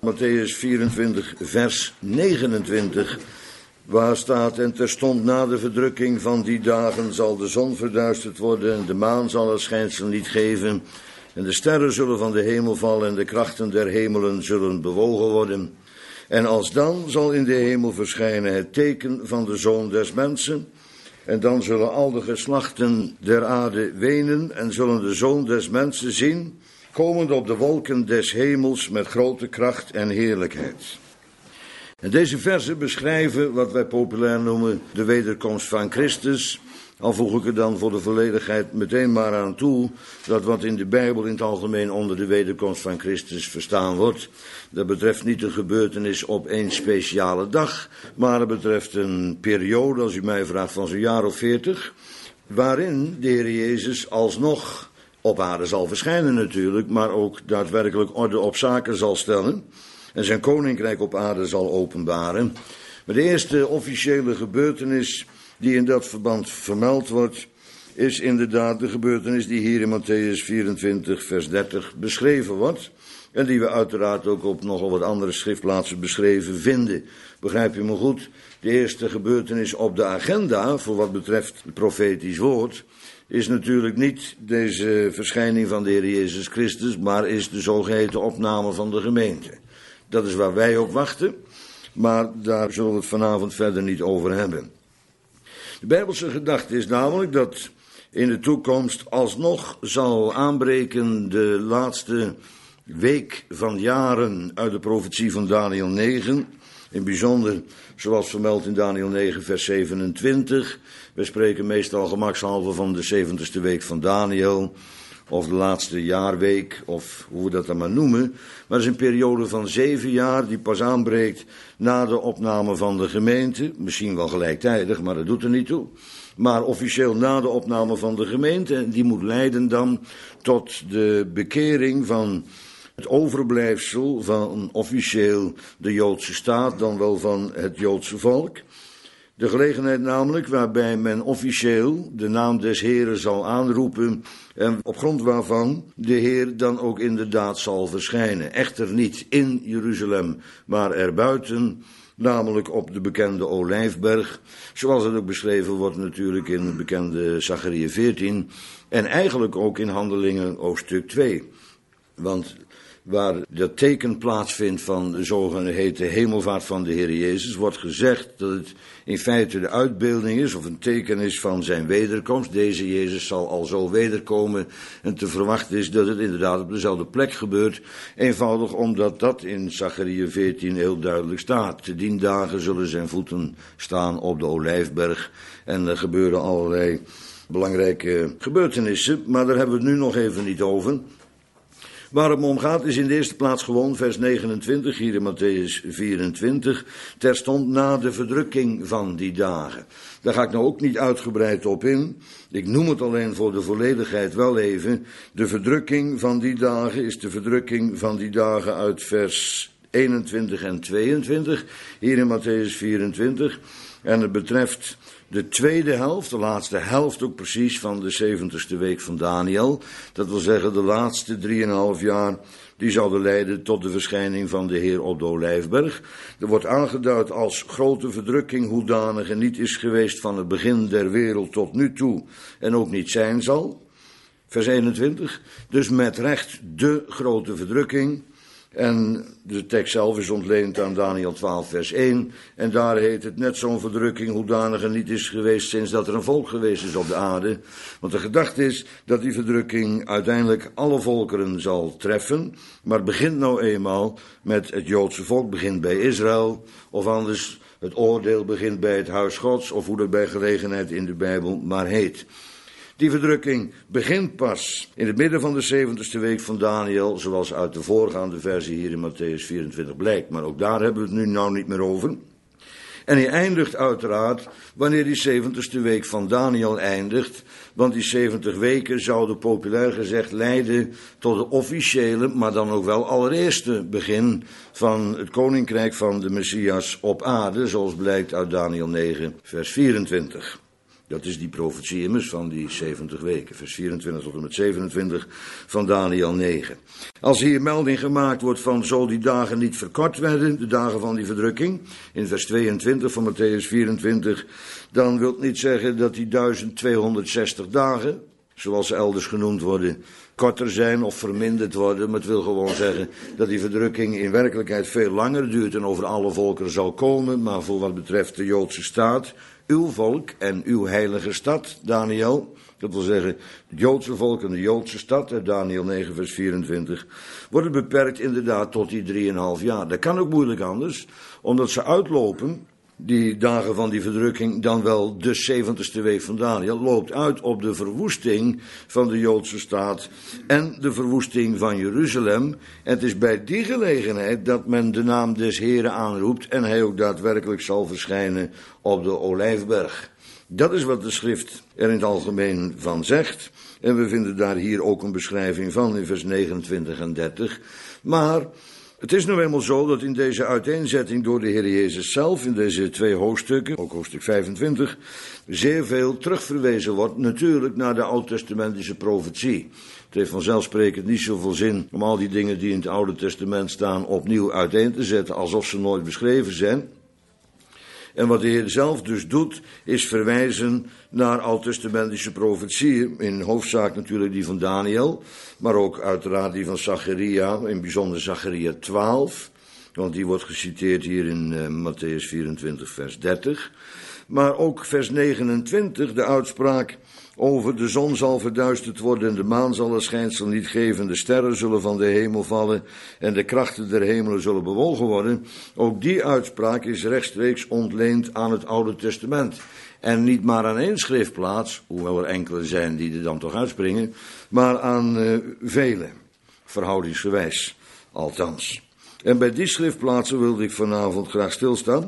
Matthäus 24, vers 29, waar staat: en terstond na de verdrukking van die dagen zal de zon verduisterd worden, en de maan zal haar schijnsel niet geven, en de sterren zullen van de hemel vallen, en de krachten der hemelen zullen bewogen worden. En alsdan zal in de hemel verschijnen het teken van de Zoon des Mensen, en dan zullen al de geslachten der aarde wenen, en zullen de Zoon des Mensen zien, komend op de wolken des hemels met grote kracht en heerlijkheid. En deze verzen beschrijven wat wij populair noemen de wederkomst van Christus. Al voeg ik er dan voor de volledigheid meteen maar aan toe dat wat in de Bijbel in het algemeen onder de wederkomst van Christus verstaan wordt, dat betreft niet een gebeurtenis op één speciale dag, maar het betreft een periode, als u mij vraagt, van zo'n jaar of 40, waarin de Heer Jezus alsnog op aarde zal verschijnen natuurlijk, maar ook daadwerkelijk orde op zaken zal stellen en zijn koninkrijk op aarde zal openbaren. Maar de eerste officiële gebeurtenis die in dat verband vermeld wordt, is inderdaad de gebeurtenis die hier in Matthäus 24 vers 30 beschreven wordt, en die we uiteraard ook op nogal wat andere schriftplaatsen beschreven vinden. Begrijp je me goed? De eerste gebeurtenis op de agenda, voor wat betreft het profetisch woord, is natuurlijk niet deze verschijning van de Heer Jezus Christus, maar is de zogeheten opname van de gemeente. Dat is waar wij op wachten, maar daar zullen we het vanavond verder niet over hebben. De Bijbelse gedachte is namelijk dat in de toekomst alsnog zal aanbreken de laatste week van jaren uit de profetie van Daniel 9. In bijzonder, zoals vermeld in Daniel 9 vers 27. We spreken meestal gemakshalve van de 70ste week van Daniel, of de laatste jaarweek, of hoe we dat dan maar noemen. Maar het is een periode van 7 jaar die pas aanbreekt na de opname van de gemeente. Misschien wel gelijktijdig, maar dat doet er niet toe. Maar officieel na de opname van de gemeente. Die moet leiden dan tot de bekering van het overblijfsel van officieel de Joodse staat, dan wel van het Joodse volk. De gelegenheid namelijk waarbij men officieel de naam des Heeren zal aanroepen en op grond waarvan de Heer dan ook inderdaad zal verschijnen. Echter niet in Jeruzalem, maar erbuiten, namelijk op de bekende Olijfberg, zoals het ook beschreven wordt natuurlijk in de bekende Zachariah 14 en eigenlijk ook in Handelingen hoofdstuk 2. Want waar dat teken plaatsvindt van de zogeheten hemelvaart van de Heer Jezus, wordt gezegd dat het in feite de uitbeelding is of een teken is van zijn wederkomst. Deze Jezus zal al zo wederkomen en te verwachten is dat het inderdaad op dezelfde plek gebeurt. Eenvoudig omdat dat in Zachariah 14 heel duidelijk staat. Te dien dagen zullen zijn voeten staan op de Olijfberg en er gebeuren allerlei belangrijke gebeurtenissen, maar daar hebben we het nu nog even niet over. Waar het me om gaat is in de eerste plaats gewoon vers 29, hier in Matthäus 24, terstond na de verdrukking van die dagen. Daar ga ik nou ook niet uitgebreid op in. Ik noem het alleen voor de volledigheid wel even. De verdrukking van die dagen is de verdrukking van die dagen uit vers 21 en 22, hier in Matthäus 24. En het betreft de tweede helft, de laatste helft ook precies van de 70ste week van Daniel. Dat wil zeggen de laatste 3,5 jaar, die zouden leiden tot de verschijning van de Heer op de Olijfberg. Er wordt aangeduid als grote verdrukking hoedanige niet is geweest van het begin der wereld tot nu toe en ook niet zijn zal. Vers 21, dus met recht de grote verdrukking. En de tekst zelf is ontleend aan Daniel 12 vers 1. En daar heet het net zo'n verdrukking hoedanige niet is geweest sinds dat er een volk geweest is op de aarde. Want de gedachte is dat die verdrukking uiteindelijk alle volkeren zal treffen. Maar het begint nou eenmaal met het Joodse volk, begint bij Israël. Of anders het oordeel begint bij het huis Gods, of hoe dat bij gelegenheid in de Bijbel maar heet. Die verdrukking begint pas in het midden van de 70ste week van Daniel, zoals uit de voorgaande versie hier in Matthäus 24 blijkt. Maar ook daar hebben we het nu nou niet meer over. En hij eindigt uiteraard wanneer die 70ste week van Daniel eindigt. Want die 70 weken zouden populair gezegd leiden tot het officiële, maar dan ook wel allereerste begin van het koninkrijk van de Messias op aarde, zoals blijkt uit Daniel 9 vers 24. Dat is die profetie immers van die 70 weken, vers 24 tot en met 27 van Daniel 9. Als hier melding gemaakt wordt van zo die dagen niet verkort werden, de dagen van die verdrukking, in vers 22 van Matthäus 24, dan wil het niet zeggen dat die 1260 dagen, zoals ze elders genoemd worden, korter zijn of verminderd worden, maar het wil gewoon zeggen dat die verdrukking in werkelijkheid veel langer duurt en over alle volkeren zal komen, maar voor wat betreft de Joodse staat, uw volk en uw heilige stad, Daniel, dat wil zeggen het Joodse volk en de Joodse stad, Daniel 9 vers 24, worden beperkt inderdaad tot die 3,5 jaar. Dat kan ook moeilijk anders, omdat ze uitlopen, die dagen van die verdrukking, dan wel de 70ste week van Daniel, loopt uit op de verwoesting van de Joodse staat en de verwoesting van Jeruzalem. En het is bij die gelegenheid dat men de naam des Heren aanroept en hij ook daadwerkelijk zal verschijnen op de Olijfberg. Dat is wat de schrift er in het algemeen van zegt. En we vinden daar hier ook een beschrijving van in vers 29 en 30. Maar het is nou eenmaal zo dat in deze uiteenzetting door de Heer Jezus zelf, in deze 2 hoofdstukken, ook hoofdstuk 25, zeer veel terugverwezen wordt, natuurlijk naar de oud-testamentische profetie. Het heeft vanzelfsprekend niet zoveel zin om al die dingen die in het Oude Testament staan opnieuw uiteen te zetten, alsof ze nooit beschreven zijn. En wat de Heer zelf dus doet, is verwijzen naar oud-testamentische profetieën, in hoofdzaak natuurlijk die van Daniel, maar ook uiteraard die van Zacharia, in bijzonder Zacharia 12, want die wordt geciteerd hier in Matthäus 24 vers 30. Maar ook vers 29, de uitspraak over de zon zal verduisterd worden en de maan zal haar schijnsel niet geven, de sterren zullen van de hemel vallen en de krachten der hemelen zullen bewogen worden. Ook die uitspraak is rechtstreeks ontleend aan het Oude Testament. En niet maar aan één schriftplaats, hoewel er enkele zijn die er dan toch uitspringen, maar aan vele, verhoudingsgewijs althans. En bij die schriftplaatsen wilde ik vanavond graag stilstaan.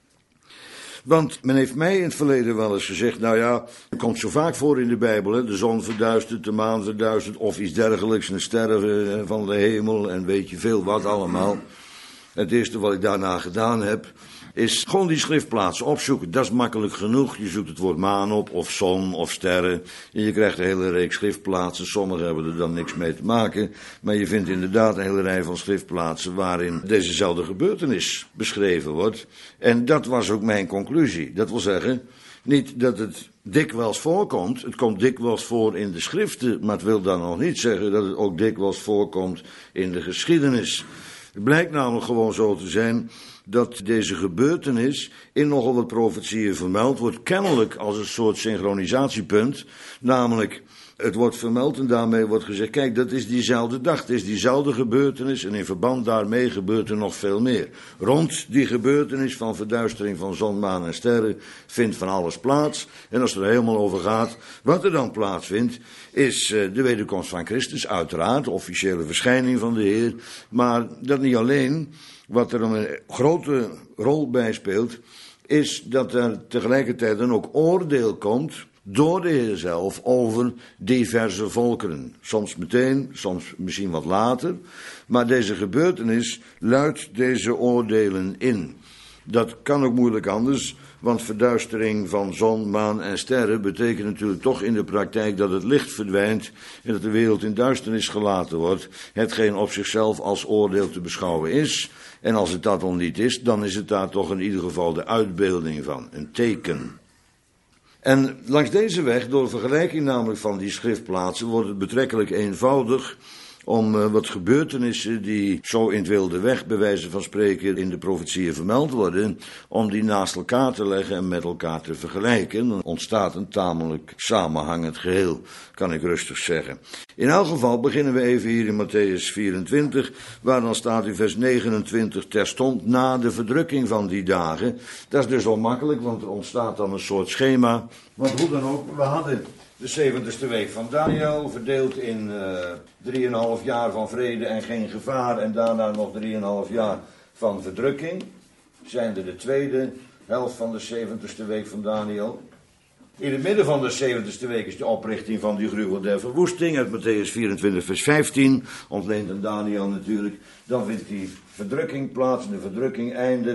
Want men heeft mij in het verleden wel eens gezegd, nou ja, het komt zo vaak voor in de Bijbel, hè? De zon verduistert, de maan verduistert of iets dergelijks, een sterren van de hemel en weet je veel wat allemaal. Het eerste wat ik daarna gedaan heb, is gewoon die schriftplaatsen opzoeken. Dat is makkelijk genoeg. Je zoekt het woord maan op, of zon, of sterren. En je krijgt een hele reeks schriftplaatsen. Sommige hebben er dan niks mee te maken. Maar je vindt inderdaad een hele rij van schriftplaatsen waarin dezezelfde gebeurtenis beschreven wordt. En dat was ook mijn conclusie. Dat wil zeggen, niet dat het dikwijls voorkomt. Het komt dikwijls voor in de schriften, maar het wil dan nog niet zeggen dat het ook dikwijls voorkomt in de geschiedenis. Het blijkt namelijk gewoon zo te zijn dat deze gebeurtenis in nogal wat profetieën vermeld wordt, kennelijk als een soort synchronisatiepunt, namelijk het wordt vermeld en daarmee wordt gezegd, kijk, dat is diezelfde dag, het is diezelfde gebeurtenis en in verband daarmee gebeurt er nog veel meer. Rond die gebeurtenis van verduistering van zon, maan en sterren vindt van alles plaats. En als het er helemaal over gaat, wat er dan plaatsvindt, is de wederkomst van Christus, uiteraard, de officiële verschijning van de Heer, maar dat niet alleen. Wat er een grote rol bij speelt, is dat er tegelijkertijd dan ook oordeel komt door de Heer zelf over diverse volkeren. Soms meteen, soms misschien wat later, maar deze gebeurtenis luidt deze oordelen in. Dat kan ook moeilijk anders, want verduistering van zon, maan en sterren betekent natuurlijk toch in de praktijk dat het licht verdwijnt en dat de wereld in duisternis gelaten wordt, hetgeen op zichzelf als oordeel te beschouwen is. En als het dat al niet is, dan is het daar toch in ieder geval de uitbeelding van, een teken. En langs deze weg, door vergelijking namelijk van die schriftplaatsen, wordt het betrekkelijk eenvoudig om wat gebeurtenissen die zo in het wilde weg, bij wijze van spreken, in de profetieën vermeld worden, om die naast elkaar te leggen en met elkaar te vergelijken. Dan ontstaat een tamelijk samenhangend geheel, kan ik rustig zeggen. In elk geval beginnen we even hier in Matthäus 24, waar dan staat in vers 29, terstond na de verdrukking van die dagen. Dat is dus wel makkelijk, want er ontstaat dan een soort schema. Want hoe dan ook, we hadden de 70ste week van Daniel, verdeeld in 3,5 jaar van vrede en geen gevaar, en daarna nog 3,5 jaar van verdrukking. Zijn er de tweede helft van de 70ste week van Daniel. In het midden van de 70ste week is de oprichting van die gruwel der verwoesting, uit Matthäus 24 vers 15, ontleend aan Daniel natuurlijk. Dan vindt die verdrukking plaats en de verdrukking eindigt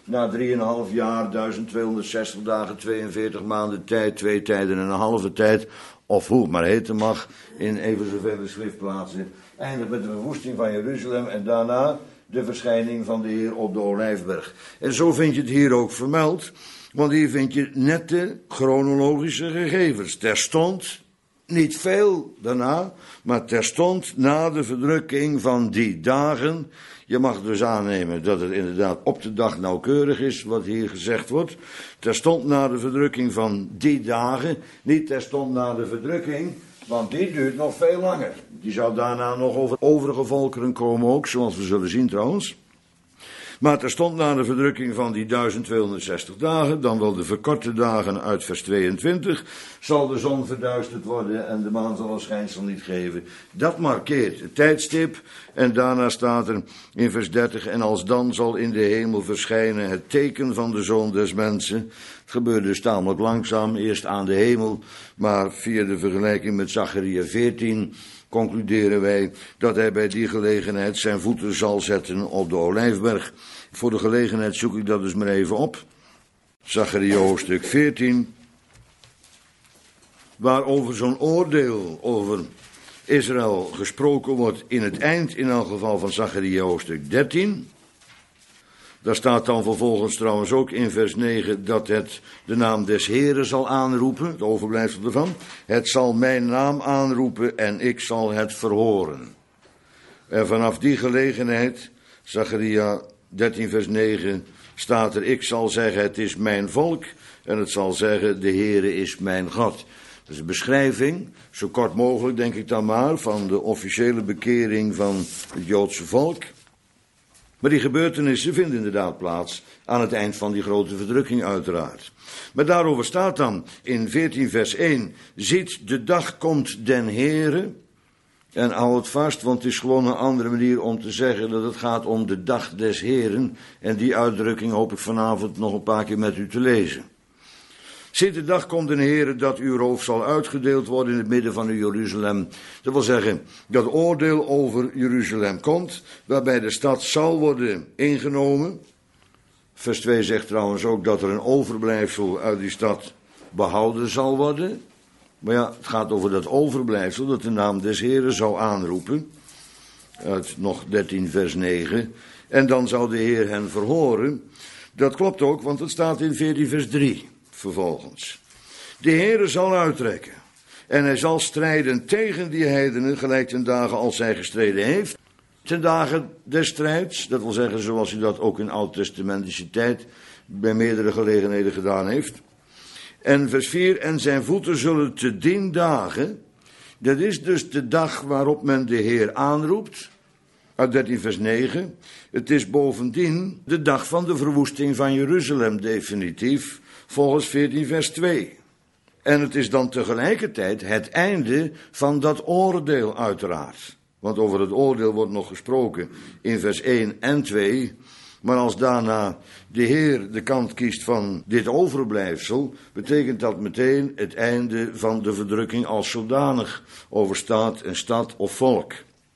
na 3,5 jaar, 1260 dagen, 42 maanden tijd, 2 tijden en een halve tijd, of hoe het maar heten mag, in even zoveel schriftplaatsen, eindigt met de verwoesting van Jeruzalem en daarna de verschijning van de Heer op de Olijfberg. En zo vind je het hier ook vermeld, want hier vind je nette chronologische gegevens. Terstond, niet veel daarna, maar terstond na de verdrukking van die dagen. Je mag dus aannemen dat het inderdaad op de dag nauwkeurig is wat hier gezegd wordt. Terstond na de verdrukking van die dagen, niet terstond na de verdrukking, want die duurt nog veel langer. Die zou daarna nog over overige volkeren komen ook, zoals we zullen zien trouwens. Maar terstond na de verdrukking van die 1260 dagen, dan wel de verkorte dagen uit vers 22, zal de zon verduisterd worden en de maan zal een schijnsel niet geven. Dat markeert het tijdstip. En daarna staat er in vers 30, en alsdan zal in de hemel verschijnen het teken van de Zoon des Mensen. Het gebeurt dus tamelijk langzaam, eerst aan de hemel, maar via de vergelijking met Zacharia 14... concluderen wij dat hij bij die gelegenheid zijn voeten zal zetten op de Olijfberg. Voor de gelegenheid zoek ik dat dus maar even op. Zacharia hoofdstuk 14, waarover zo'n oordeel over Israël gesproken wordt in het eind in elk geval van Zacharia hoofdstuk 13. Daar staat dan vervolgens trouwens ook in vers 9 dat het de naam des Heren zal aanroepen, het overblijfsel ervan. Het zal mijn naam aanroepen en ik zal het verhoren. En vanaf die gelegenheid, Zacharia 13 vers 9, staat er, ik zal zeggen het is mijn volk en het zal zeggen de Heere is mijn God. Dat is een beschrijving, zo kort mogelijk denk ik dan maar, van de officiële bekering van het Joodse volk. Maar die gebeurtenissen vinden inderdaad plaats aan het eind van die grote verdrukking uiteraard. Maar daarover staat dan in 14 vers 1, ziet de dag komt den Heere. En hou het vast, want het is gewoon een andere manier om te zeggen dat het gaat om de dag des Heren. En die uitdrukking hoop ik vanavond nog een paar keer met u te lezen. Ziet de dag komt den Heere dat uw roof zal uitgedeeld worden in het midden van uw Jeruzalem. Dat wil zeggen dat oordeel over Jeruzalem komt, waarbij de stad zal worden ingenomen. Vers 2 zegt trouwens ook dat er een overblijfsel uit die stad behouden zal worden. Maar ja, het gaat over dat overblijfsel dat de naam des Heren zou aanroepen. Uit nog 13 vers 9. En dan zou de Heer hen verhoren. Dat klopt ook, want het staat in 14 vers 3 vervolgens. De Heere zal uittrekken. En hij zal strijden tegen die heidenen, gelijk ten dagen als hij gestreden heeft. Ten dagen des strijds, dat wil zeggen zoals hij dat ook in oud-testamentische tijd bij meerdere gelegenheden gedaan heeft. En vers 4, en zijn voeten zullen te dien dagen, dat is dus de dag waarop men de Heer aanroept, uit 13 vers 9. Het is bovendien de dag van de verwoesting van Jeruzalem definitief, volgens 14 vers 2. En het is dan tegelijkertijd het einde van dat oordeel uiteraard. Want over het oordeel wordt nog gesproken in vers 1 en 2. Maar als daarna de Heer de kant kiest van dit overblijfsel, betekent dat meteen het einde van de verdrukking als zodanig over staat en stad of volk.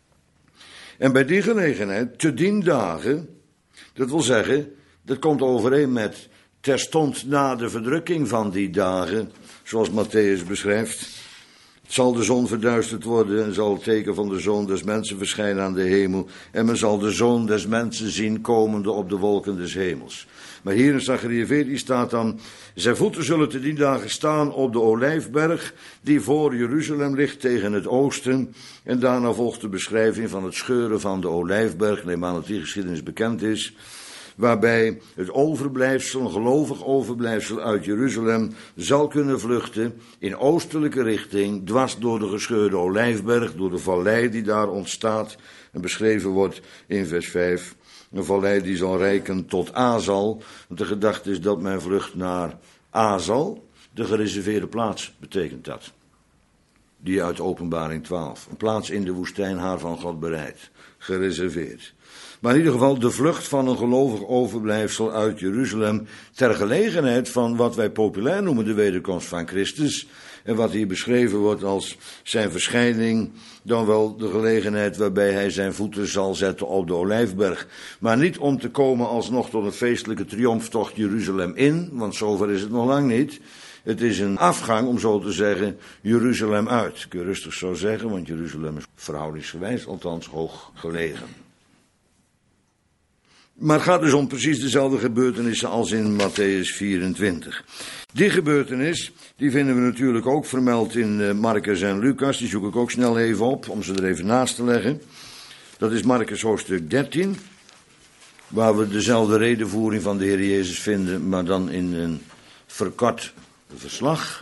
En bij die gelegenheid, te dien dagen, dat wil zeggen, dat komt overeen met terstond na de verdrukking van die dagen, zoals Matthäus beschrijft. Zal de zon verduisterd worden en zal het teken van de Zoon des Mensen verschijnen aan de hemel. En men zal de Zoon des Mensen zien komende op de wolken des hemels. Maar hier in Zacharia 14 staat dan, zijn voeten zullen te die dagen staan op de Olijfberg, die voor Jeruzalem ligt tegen het oosten. En daarna volgt de beschrijving van het scheuren van de Olijfberg, neem aan dat die geschiedenis bekend is. Waarbij het overblijfsel, een gelovig overblijfsel uit Jeruzalem, zal kunnen vluchten in oostelijke richting, dwars door de gescheurde Olijfberg, door de vallei die daar ontstaat, en beschreven wordt in vers 5. Een vallei die zal reiken tot Azal, want de gedachte is dat men vlucht naar Azal, de gereserveerde plaats betekent dat. Die uit Openbaring 12, een plaats in de woestijn haar van God bereid, gereserveerd. Maar in ieder geval de vlucht van een gelovig overblijfsel uit Jeruzalem ter gelegenheid van wat wij populair noemen de wederkomst van Christus. En wat hier beschreven wordt als zijn verschijning, dan wel de gelegenheid waarbij hij zijn voeten zal zetten op de Olijfberg. Maar niet om te komen alsnog tot een feestelijke triomftocht Jeruzalem in, want zover is het nog lang niet. Het is een afgang, om zo te zeggen, Jeruzalem uit. Kun je rustig zo zeggen, want Jeruzalem is verhoudingsgewijs althans hoog gelegen. Maar het gaat dus om precies dezelfde gebeurtenissen als in Mattheüs 24. Die gebeurtenis, die vinden we natuurlijk ook vermeld in Marcus en Lucas. Die zoek ik ook snel even op, om ze er even naast te leggen. Dat is Marcus hoofdstuk 13, waar we dezelfde redenvoering van de Heer Jezus vinden, maar dan in een verkort verslag.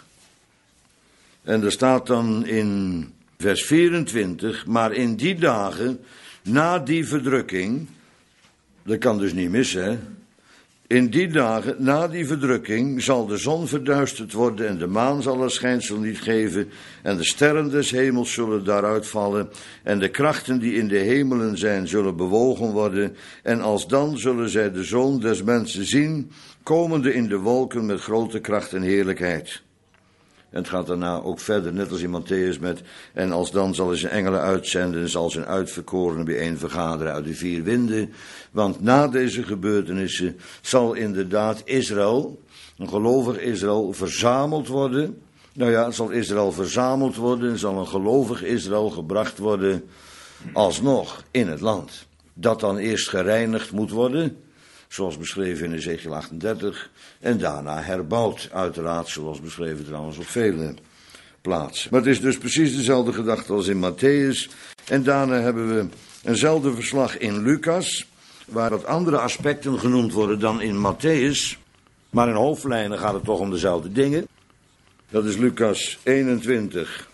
En er staat dan in vers 24, maar in die dagen, na die verdrukking, dat kan dus niet missen, hè? In die dagen, na die verdrukking, zal de zon verduisterd worden en de maan zal haar schijnsel niet geven en de sterren des hemels zullen daaruit vallen en de krachten die in de hemelen zijn zullen bewogen worden en alsdan zullen zij de Zoon des mensen zien, komende in de wolken met grote kracht en heerlijkheid. En het gaat daarna ook verder, net als in Matthäus met, en alsdan zal hij zijn engelen uitzenden en zal zijn uitverkorenen bijeen vergaderen uit de 4 winden. Want na deze gebeurtenissen zal inderdaad Israël, een gelovig Israël, verzameld worden. Nou ja, zal Israël verzameld worden en zal een gelovig Israël gebracht worden alsnog in het land. Dat dan eerst gereinigd moet worden, zoals beschreven in Ezekiel 38, en daarna herbouwd, uiteraard, zoals beschreven trouwens op vele plaatsen. Maar het is dus precies dezelfde gedachte als in Matthäus. En daarna hebben we eenzelfde verslag in Lucas, waar wat andere aspecten genoemd worden dan in Matthäus, maar in hoofdlijnen gaat het toch om dezelfde dingen. Dat is Lucas 21,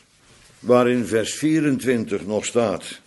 waarin vers 24 nog staat: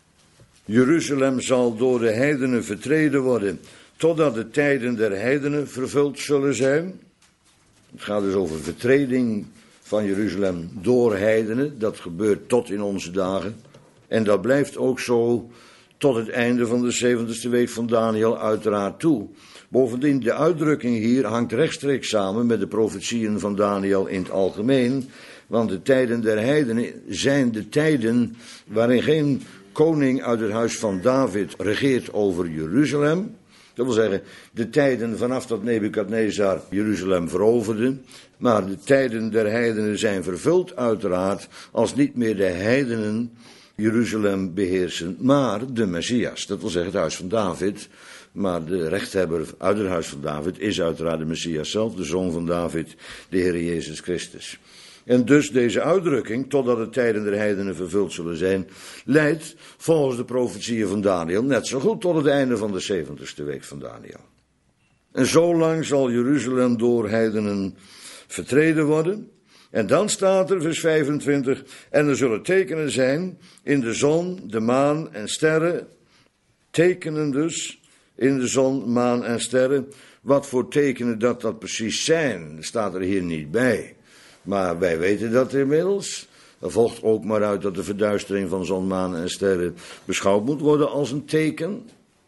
Jeruzalem zal door de heidenen vertreden worden, totdat de tijden der heidenen vervuld zullen zijn. Het gaat dus over vertreding van Jeruzalem door heidenen. Dat gebeurt tot in onze dagen. En dat blijft ook zo tot het einde van de 70ste week van Daniel uiteraard toe. Bovendien, de uitdrukking hier hangt rechtstreeks samen met de profetieën van Daniel in het algemeen. Want de tijden der heidenen zijn de tijden waarin geen koning uit het huis van David regeert over Jeruzalem. Dat wil zeggen, de tijden vanaf dat Nebukadnezar Jeruzalem veroverde. Maar de tijden der heidenen zijn vervuld uiteraard als niet meer de heidenen Jeruzalem beheersen, maar de Messias. Dat wil zeggen het huis van David. Maar de rechthebber uit het huis van David is uiteraard de Messias zelf, de zoon van David, de Heer Jezus Christus. En dus deze uitdrukking, totdat de tijden der heidenen vervuld zullen zijn, leidt volgens de profetieën van Daniel net zo goed tot het einde van de 70ste week van Daniel. En zo lang zal Jeruzalem door heidenen vertreden worden. En dan staat er, vers 25, en er zullen tekenen zijn in de zon, de maan en sterren. Tekenen dus in de zon, maan en sterren. Wat voor tekenen dat precies zijn, staat er hier niet bij. Maar wij weten dat inmiddels. Er volgt ook maar uit dat de verduistering van zon, maan en sterren beschouwd moet worden als een teken.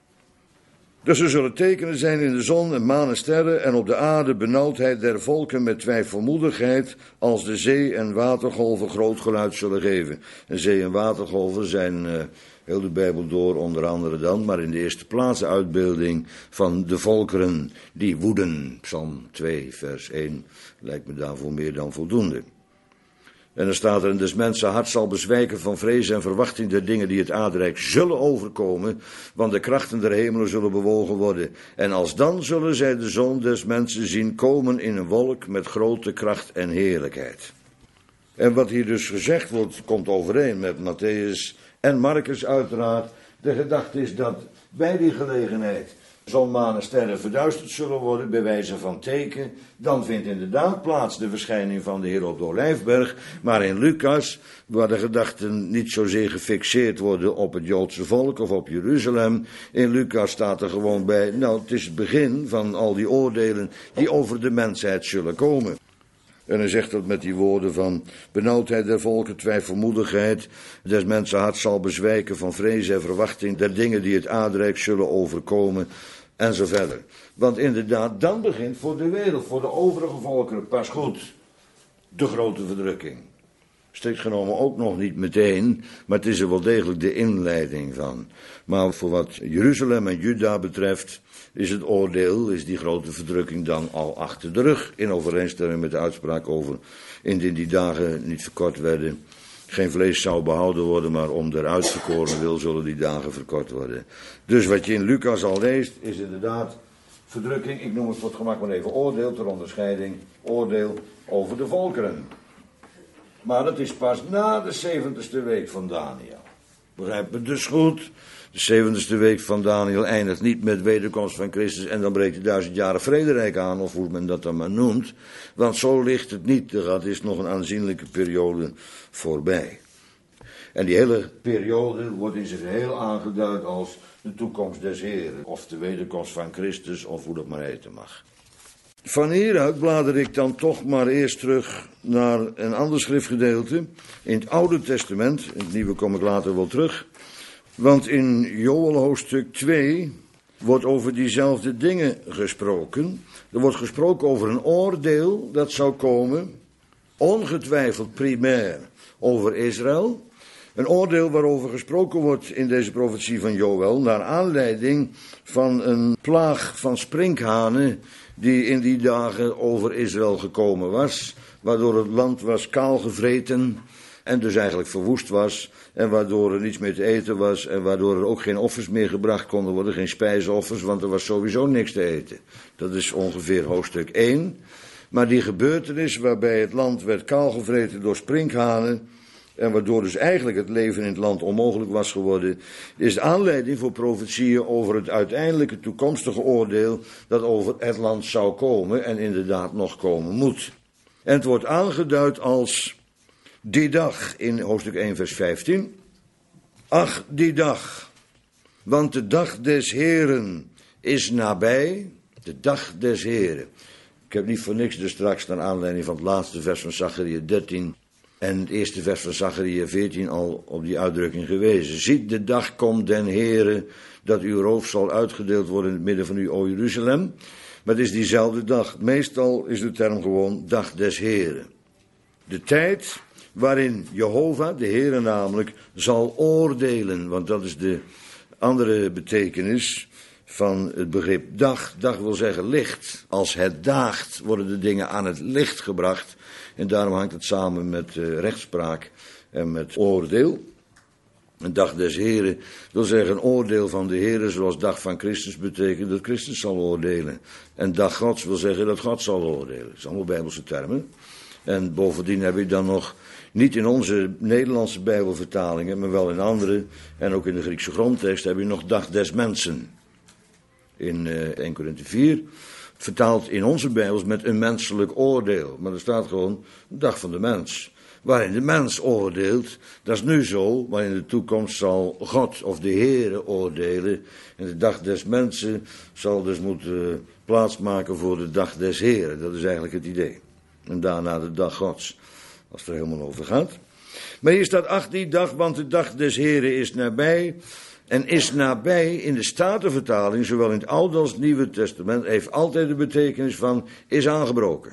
Dus er zullen tekenen zijn in de zon en maan en sterren en op de aarde benauwdheid der volken met twijfelmoedigheid als de zee en watergolven groot geluid zullen geven. En zee en watergolven zijn heel de Bijbel door onder andere dan, maar in de eerste plaats de uitbeelding van de volkeren die woeden. Psalm 2 vers 1 lijkt me daarvoor meer dan voldoende. En dan staat er, en des mensen hart zal bezwijken van vrees en verwachting der dingen die het aardrijk zullen overkomen, want de krachten der hemelen zullen bewogen worden. En alsdan zullen zij de zoon des mensen zien komen in een wolk met grote kracht en heerlijkheid. En wat hier dus gezegd wordt, komt overeen met Matthäus en Marcus uiteraard. De gedachte is dat bij die gelegenheid zon, maan en sterren verduisterd zullen worden, bij wijze van teken. Dan vindt inderdaad plaats de verschijning van de Heer op de Olijfberg. Maar in Lucas, waar de gedachten niet zozeer gefixeerd worden op het Joodse volk of op Jeruzalem. In Lucas staat er gewoon bij, nou, het is het begin van al die oordelen die over de mensheid zullen komen. En hij zegt dat met die woorden van benauwdheid der volken, twijfelmoedigheid, des mensen hart zal bezwijken van vrees en verwachting der dingen die het aardrijk zullen overkomen en zo verder. Want inderdaad, dan begint voor de wereld, voor de overige volkeren pas goed de grote verdrukking. Strikt genomen ook nog niet meteen, maar het is er wel degelijk de inleiding van. Maar voor wat Jeruzalem en Juda betreft is het oordeel, is die grote verdrukking dan al achter de rug. In overeenstemming met de uitspraak over, indien die dagen niet verkort werden, geen vlees zou behouden worden, maar om der uitverkoren wil zullen die dagen verkort worden. Dus wat je in Lucas al leest, is inderdaad verdrukking. Ik noem het voor het gemak maar even oordeel, ter onderscheiding, oordeel over de volkeren. Maar dat is pas na de 70ste week van Daniel. Begrijp me dus goed. De 70ste week van Daniel eindigt niet met wederkomst van Christus en dan breekt de 1000 jaren vrederijk aan, of hoe men dat dan maar noemt. Want zo ligt het niet. Er is nog een aanzienlijke periode voorbij. En die hele periode wordt in zijn geheel aangeduid als de toekomst des Heren, of de wederkomst van Christus, of hoe dat maar heten mag. Van hieruit blader ik dan toch maar eerst terug naar een ander schriftgedeelte. In het Oude Testament, in het Nieuwe kom ik later wel terug. Want in Joël hoofdstuk 2 wordt over diezelfde dingen gesproken. Er wordt gesproken over een oordeel dat zou komen, ongetwijfeld primair over Israël. Een oordeel waarover gesproken wordt in deze profetie van Joël, naar aanleiding van een plaag van sprinkhanen die in die dagen over Israël gekomen was, waardoor het land was kaalgevreten en dus eigenlijk verwoest was, en waardoor er niets meer te eten was, en waardoor er ook geen offers meer gebracht konden worden, geen spijsoffers, want er was sowieso niks te eten. Dat is ongeveer hoofdstuk 1. Maar die gebeurtenis waarbij het land werd kaalgevreten door sprinkhanen, en waardoor dus eigenlijk het leven in het land onmogelijk was geworden, is de aanleiding voor profetieën over het uiteindelijke toekomstige oordeel dat over het land zou komen en inderdaad nog komen moet. En het wordt aangeduid als die dag in hoofdstuk 1 vers 15. Ach, die dag, want de dag des Heren is nabij, de dag des Heren. Ik heb niet voor niks dus straks naar aanleiding van het laatste vers van Zachariah 13 en het eerste vers van Zachariah 14 al op die uitdrukking gewezen. Ziet, de dag komt den Heere, dat uw roof zal uitgedeeld worden in het midden van u, o Jeruzalem. Maar het is diezelfde dag. Meestal is de term gewoon dag des Heren. De tijd waarin Jehovah, de Heere namelijk, zal oordelen. Want dat is de andere betekenis van het begrip dag. Dag wil zeggen licht. Als het daagt worden de dingen aan het licht gebracht. En daarom hangt het samen met rechtspraak en met oordeel. Een dag des Heren wil zeggen een oordeel van de Heren, zoals dag van Christus betekent dat Christus zal oordelen. En dag Gods wil zeggen dat God zal oordelen. Dat zijn allemaal Bijbelse termen. En bovendien heb je dan nog, niet in onze Nederlandse Bijbelvertalingen, maar wel in andere, en ook in de Griekse grondtekst, heb je nog dag des mensen. In 1 Korinthe 4, vertaald in onze Bijbels met een menselijk oordeel. Maar er staat gewoon dag van de mens. Waarin de mens oordeelt, dat is nu zo, maar in de toekomst zal God of de Heere oordelen. En de dag des mensen zal dus moeten plaatsmaken voor de dag des Heeren. Dat is eigenlijk het idee. En daarna de dag Gods, als het er helemaal over gaat. Maar hier staat, ach die dag, want de dag des Heeren is nabij. En is nabij in de Statenvertaling, zowel in het Oude als het Nieuwe Testament, heeft altijd de betekenis van is aangebroken.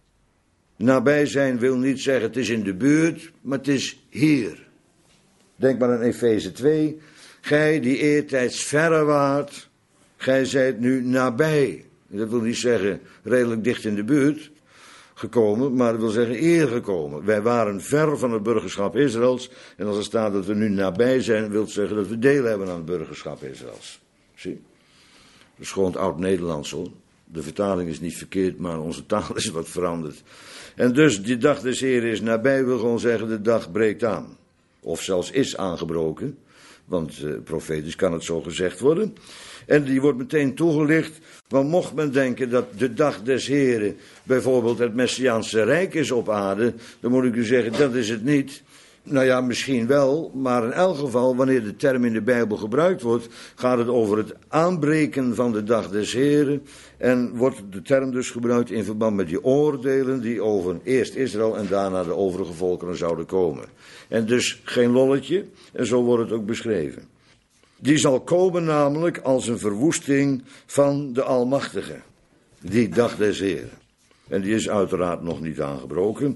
Nabij zijn wil niet zeggen het is in de buurt, maar het is hier. Denk maar aan Efeze 2. Gij die eertijds verre waart, gij zijt nu nabij. Dat wil niet zeggen redelijk dicht in de buurt gekomen, maar dat wil zeggen eer gekomen. Wij waren ver van het burgerschap Israëls. En als er staat dat we nu nabij zijn, wil het zeggen dat we deel hebben aan het burgerschap Israëls. Zie? Dat is gewoon het oud-Nederlands hoor. De vertaling is niet verkeerd, maar onze taal is wat veranderd. En dus die dag des Heren is nabij, wil gewoon zeggen de dag breekt aan. Of zelfs is aangebroken, want profetisch kan het zo gezegd worden. En die wordt meteen toegelicht, want mocht men denken dat de dag des Heren bijvoorbeeld het Messiaanse Rijk is op aarde, dan moet ik u zeggen, dat is het niet. Nou ja, misschien wel, maar in elk geval, wanneer de term in de Bijbel gebruikt wordt, gaat het over het aanbreken van de dag des Heren. En wordt de term dus gebruikt in verband met die oordelen die over eerst Israël en daarna de overige volkeren zouden komen. En dus geen lolletje, en zo wordt het ook beschreven. Die zal komen namelijk als een verwoesting van de Almachtige. Die dag des Heren. En die is uiteraard nog niet aangebroken.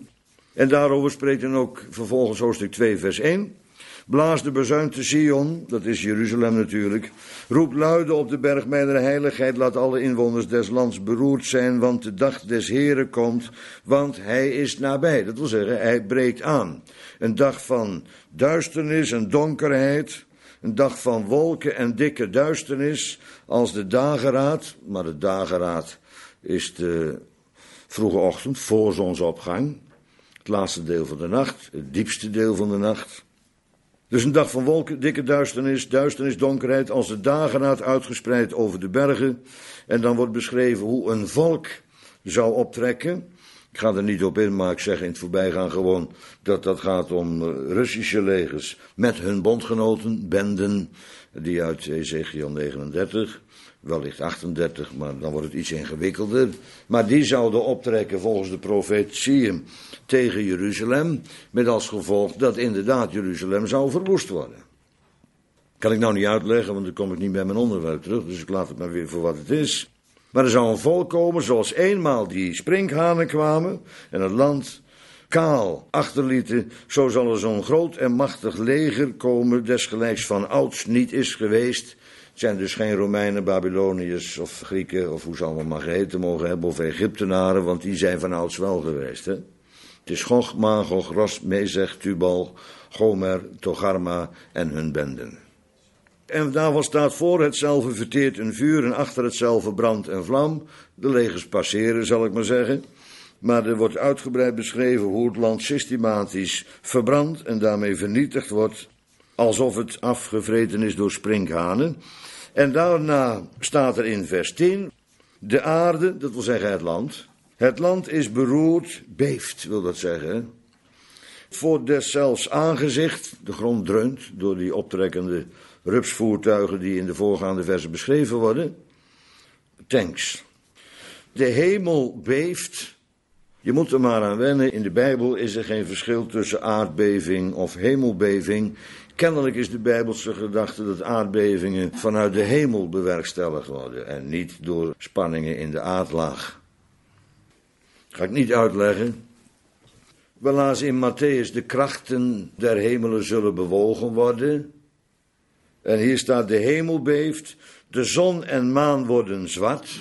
En daarover spreekt dan ook vervolgens hoofdstuk 2 vers 1. Blaas de bazuin te Sion, dat is Jeruzalem natuurlijk. Roep luide op de berg mijner heiligheid, laat alle inwoners des lands beroerd zijn, want de dag des Heren komt, want hij is nabij. Dat wil zeggen, hij breekt aan. Een dag van duisternis en donkerheid, een dag van wolken en dikke duisternis, als de dageraad, maar de dageraad is de vroege ochtend, voor zonsopgang. Het laatste deel van de nacht, het diepste deel van de nacht. Dus een dag van wolken, dikke duisternis, donkerheid, als de dageraad uitgespreid over de bergen. En dan wordt beschreven hoe een volk zou optrekken. Ik ga er niet op in, maar ik zeg in het voorbijgaan gewoon dat gaat om Russische legers met hun bondgenoten, benden, die uit Ezekiel 39, wellicht 38, maar dan wordt het iets ingewikkelder. Maar die zouden optrekken volgens de profetieën tegen Jeruzalem, met als gevolg dat inderdaad Jeruzalem zou verwoest worden. Kan ik nou niet uitleggen, want dan kom ik niet bij mijn onderwerp terug, dus ik laat het maar weer voor wat het is. Maar er zou een volk komen zoals eenmaal die sprinkhanen kwamen en het land kaal achterlieten, zo zal er zo'n groot en machtig leger komen, desgelijks van ouds niet is geweest. Het zijn dus geen Romeinen, Babyloniërs of Grieken, of hoe ze allemaal maar geheten mogen hebben, of Egyptenaren, want die zijn van ouds wel geweest. Hè? Het is Gog, Magog, Ros, Mezech, Tubal, Gomer, Togarma en hun benden. En daarvan staat voor hetzelfde verteert een vuur en achter hetzelfde brandt een vlam. De legers passeren, zal ik maar zeggen. Maar er wordt uitgebreid beschreven hoe het land systematisch verbrandt en daarmee vernietigd wordt, alsof het afgevreten is door sprinkhanen. En daarna staat er in vers 10, de aarde, dat wil zeggen het land. Het land is beroerd, beeft, wil dat zeggen. Voor deszelfs aangezicht, de grond dreunt door die optrekkende rupsvoertuigen die in de voorgaande versen beschreven worden. Tanks. De hemel beeft. Je moet er maar aan wennen. In de Bijbel is er geen verschil tussen aardbeving of hemelbeving. Kennelijk is de Bijbelse gedachte dat aardbevingen vanuit de hemel bewerkstelligd worden en niet door spanningen in de aardlaag. Ga ik niet uitleggen. We lazen in Matthäus de krachten der hemelen zullen bewogen worden. En hier staat de hemel beeft, de zon en maan worden zwart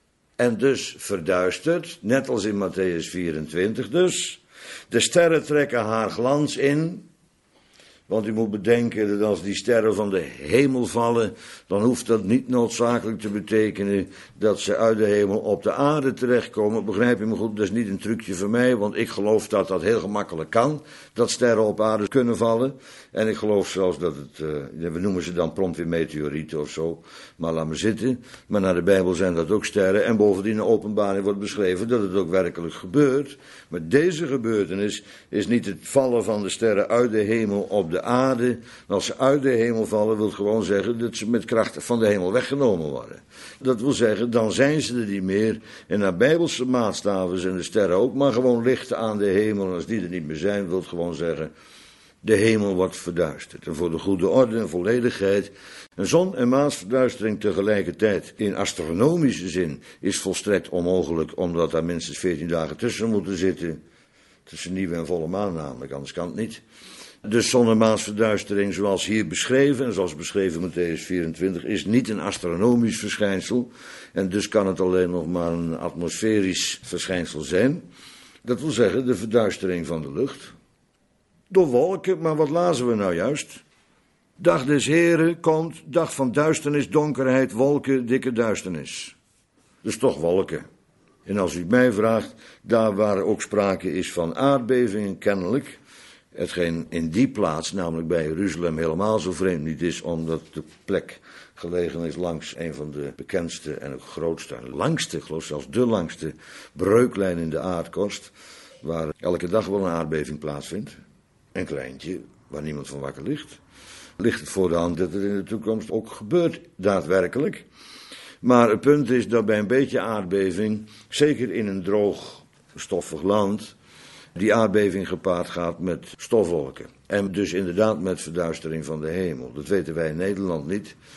en dus verduisterd, net als in Matthäus 24 dus. De sterren trekken haar glans in, want u moet bedenken dat als die sterren van de hemel vallen, dan hoeft dat niet noodzakelijk te betekenen dat ze uit de hemel op de aarde terechtkomen. Begrijp je me goed, dat is niet een trucje van mij, want ik geloof dat dat heel gemakkelijk kan, dat sterren op aarde kunnen vallen. En ik geloof zelfs dat het, we noemen ze dan prompt weer meteorieten of zo, maar laat me zitten. Maar naar de Bijbel zijn dat ook sterren en bovendien in de openbaring wordt beschreven dat het ook werkelijk gebeurt. Maar deze gebeurtenis is niet het vallen van de sterren uit de hemel op de aarde. Als ze uit de hemel vallen, wil het gewoon zeggen dat ze met kracht van de hemel weggenomen worden. Dat wil zeggen, dan zijn ze er niet meer. En naar bijbelse maatstaven zijn de sterren ook maar gewoon lichten aan de hemel. En als die er niet meer zijn, wil het gewoon zeggen, de hemel wordt verduisterd. En voor de goede orde en volledigheid, een zon- en maansverduistering tegelijkertijd in astronomische zin is volstrekt onmogelijk, omdat daar minstens 14 dagen tussen moeten zitten. Tussen nieuwe en volle maan namelijk, anders kan het niet. De zon- en maansverduistering zoals hier beschreven, en zoals beschreven in Matthäus 24, is niet een astronomisch verschijnsel. En dus kan het alleen nog maar een atmosferisch verschijnsel zijn. Dat wil zeggen de verduistering van de lucht. Door wolken, maar wat lazen we nou juist? Dag des Heren komt, dag van duisternis, donkerheid, wolken, dikke duisternis. Dus toch wolken. En als u mij vraagt, daar waar ook sprake is van aardbevingen kennelijk, hetgeen in die plaats, namelijk bij Jeruzalem, helemaal zo vreemd niet is, omdat de plek gelegen is langs een van de bekendste en ook grootste, langste, ik geloof zelfs de langste breuklijn in de aardkorst, waar elke dag wel een aardbeving plaatsvindt. Een kleintje, waar niemand van wakker ligt. Ligt het voor de hand dat het in de toekomst ook gebeurt, daadwerkelijk. Maar het punt is dat bij een beetje aardbeving, zeker in een droog, stoffig land, die aardbeving gepaard gaat met stofwolken. En dus inderdaad met verduistering van de hemel. Dat weten wij in Nederland niet.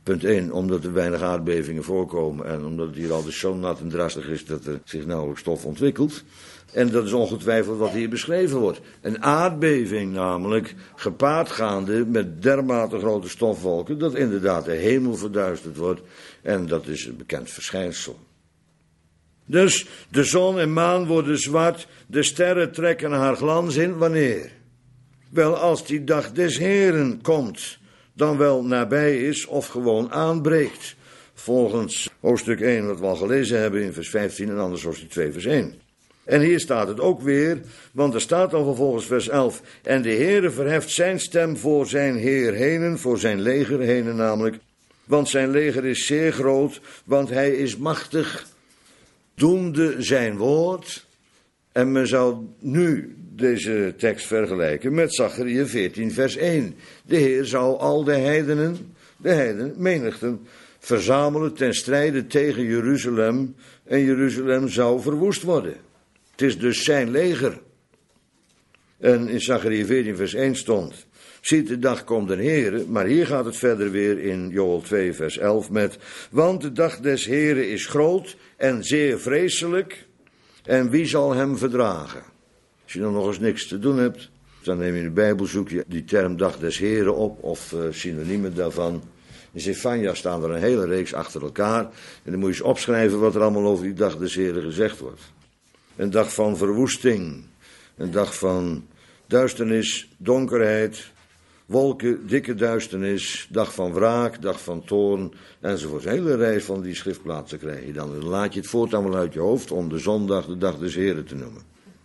Punt 1, omdat er weinig aardbevingen voorkomen en omdat het hier altijd zo nat en drassig is dat er zich nauwelijks stof ontwikkelt. En dat is ongetwijfeld wat hier beschreven wordt. Een aardbeving namelijk, gepaard gaande met dermate grote stofwolken, dat inderdaad de hemel verduisterd wordt. En dat is een bekend verschijnsel. Dus de zon en maan worden zwart, de sterren trekken haar glans in, wanneer? Wel, als die dag des Heren komt, dan wel nabij is of gewoon aanbreekt. Volgens hoofdstuk 1, wat we al gelezen hebben in vers 15 en anders hoofdstuk 2, vers 1. En hier staat het ook weer, want er staat al vervolgens vers 11. En de Heere verheft zijn stem voor zijn Heer henen, voor zijn leger henen namelijk. Want zijn leger is zeer groot, want hij is machtig. Doende zijn woord. En men zou nu deze tekst vergelijken met Zachariah 14 vers 1. De Heer zou al de heidenen, menigten, verzamelen ten strijde tegen Jeruzalem. En Jeruzalem zou verwoest worden. Het is dus zijn leger. En in Zachariah 14 vers 1 stond: ziet, de dag komt den Heere, maar hier gaat het verder weer in Joel 2 vers 11 met: want de dag des Heere is groot en zeer vreselijk, en wie zal hem verdragen? Als je dan nog eens niks te doen hebt, dan neem je in de Bijbel, zoek je die term dag des Heere op, of synoniemen daarvan. In Zefanja staan er een hele reeks achter elkaar, en dan moet je eens opschrijven wat er allemaal over die dag des Heere gezegd wordt. Een dag van verwoesting, een dag van duisternis, donkerheid, wolken, dikke duisternis, dag van wraak, dag van toorn, enzovoort. Een hele reis van die schriftplaatsen krijg je dan. Dan laat je het voortaan wel uit je hoofd om de zondag de dag des Heren te noemen.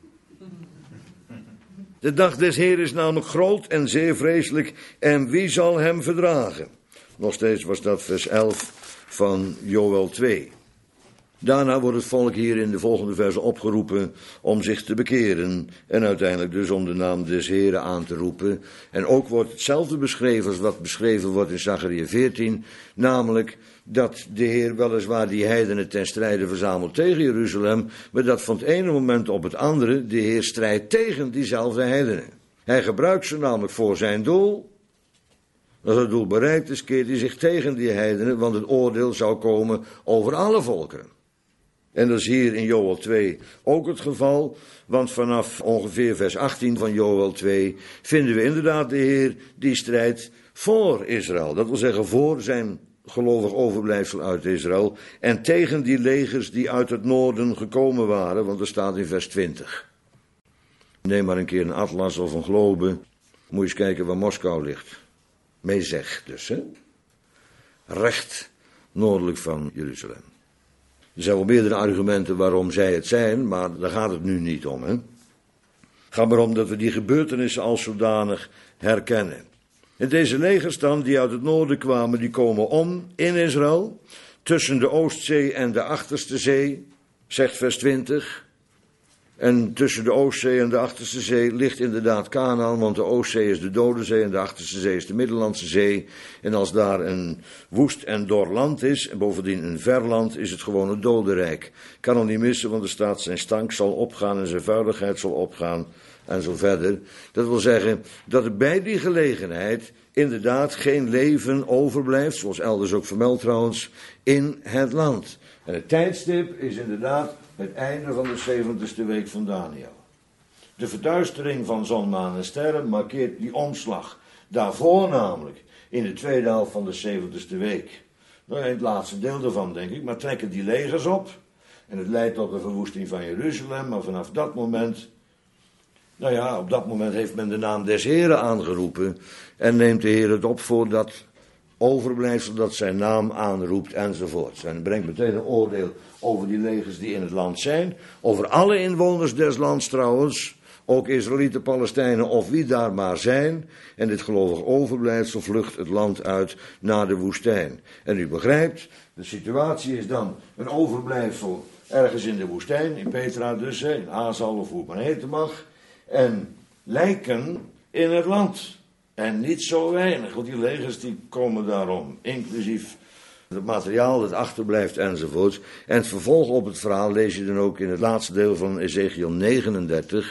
De dag des Heren is namelijk groot en zeer vreselijk, en wie zal hem verdragen? Nog steeds was dat vers 11 van Joel 2. Daarna wordt het volk hier in de volgende versen opgeroepen om zich te bekeren en uiteindelijk dus om de naam des Heren aan te roepen. En ook wordt hetzelfde beschreven als wat beschreven wordt in Zachariah 14, namelijk dat de Heer weliswaar die heidenen ten strijde verzamelt tegen Jeruzalem, maar dat van het ene moment op het andere de Heer strijdt tegen diezelfde heidenen. Hij gebruikt ze namelijk voor zijn doel. Als het doel bereikt is, keert hij zich tegen die heidenen, want het oordeel zou komen over alle volkeren. En dat is hier in Joel 2 ook het geval, want vanaf ongeveer vers 18 van Joel 2 vinden we inderdaad de Heer die strijdt voor Israël. Dat wil zeggen voor zijn gelovig overblijfsel uit Israël en tegen die legers die uit het noorden gekomen waren, want er staat in vers 20. Neem maar een keer een atlas of een globe, moet je eens kijken waar Moskou ligt. Mezech dus, hè? Recht noordelijk van Jeruzalem. Er zijn wel meerdere argumenten waarom zij het zijn, maar daar gaat het nu niet om. Hè? Het gaat maar om dat we die gebeurtenissen als zodanig herkennen. En deze legers dan, die uit het noorden kwamen, die komen om in Israël, tussen de Oostzee en de Achterste Zee, zegt vers 20. En tussen de Oostzee en de Achterste Zee ligt inderdaad Kanaan, want de Oostzee is de Dode Zee en de Achterste Zee is de Middellandse Zee. En als daar een woest en dor land is, en bovendien een ver land, is het gewoon het dodenrijk. Kan al niet missen, want er staat zijn stank zal opgaan en zijn vuiligheid zal opgaan en zo verder. Dat wil zeggen dat er bij die gelegenheid inderdaad geen leven overblijft, zoals elders ook vermeld trouwens, in het land. En het tijdstip is inderdaad het einde van de 70ste week van Daniel. De verduistering van zon, maan en sterren markeert die omslag. Daarvoor namelijk, in de tweede helft van de 70ste week. Nou, in het laatste deel daarvan denk ik, maar trekken die legers op. En het leidt tot de verwoesting van Jeruzalem, maar vanaf dat moment, nou ja, op dat moment heeft men de naam des Heren aangeroepen. En neemt de Heer het op voor dat overblijfsel dat zijn naam aanroept enzovoort. En brengt meteen een oordeel over die legers die in het land zijn. Over alle inwoners des lands trouwens. Ook Israëlieten, Palestijnen of wie daar maar zijn. En dit gelovig overblijfsel vlucht het land uit naar de woestijn. En u begrijpt, de situatie is dan een overblijfsel ergens in de woestijn. In Petra dus, in Azal of hoe het maar heten mag. En lijken in het land. En niet zo weinig, want die legers die komen daarom, inclusief het materiaal dat achterblijft enzovoort. En het vervolg op het verhaal lees je dan ook in het laatste deel van Ezekiel 39,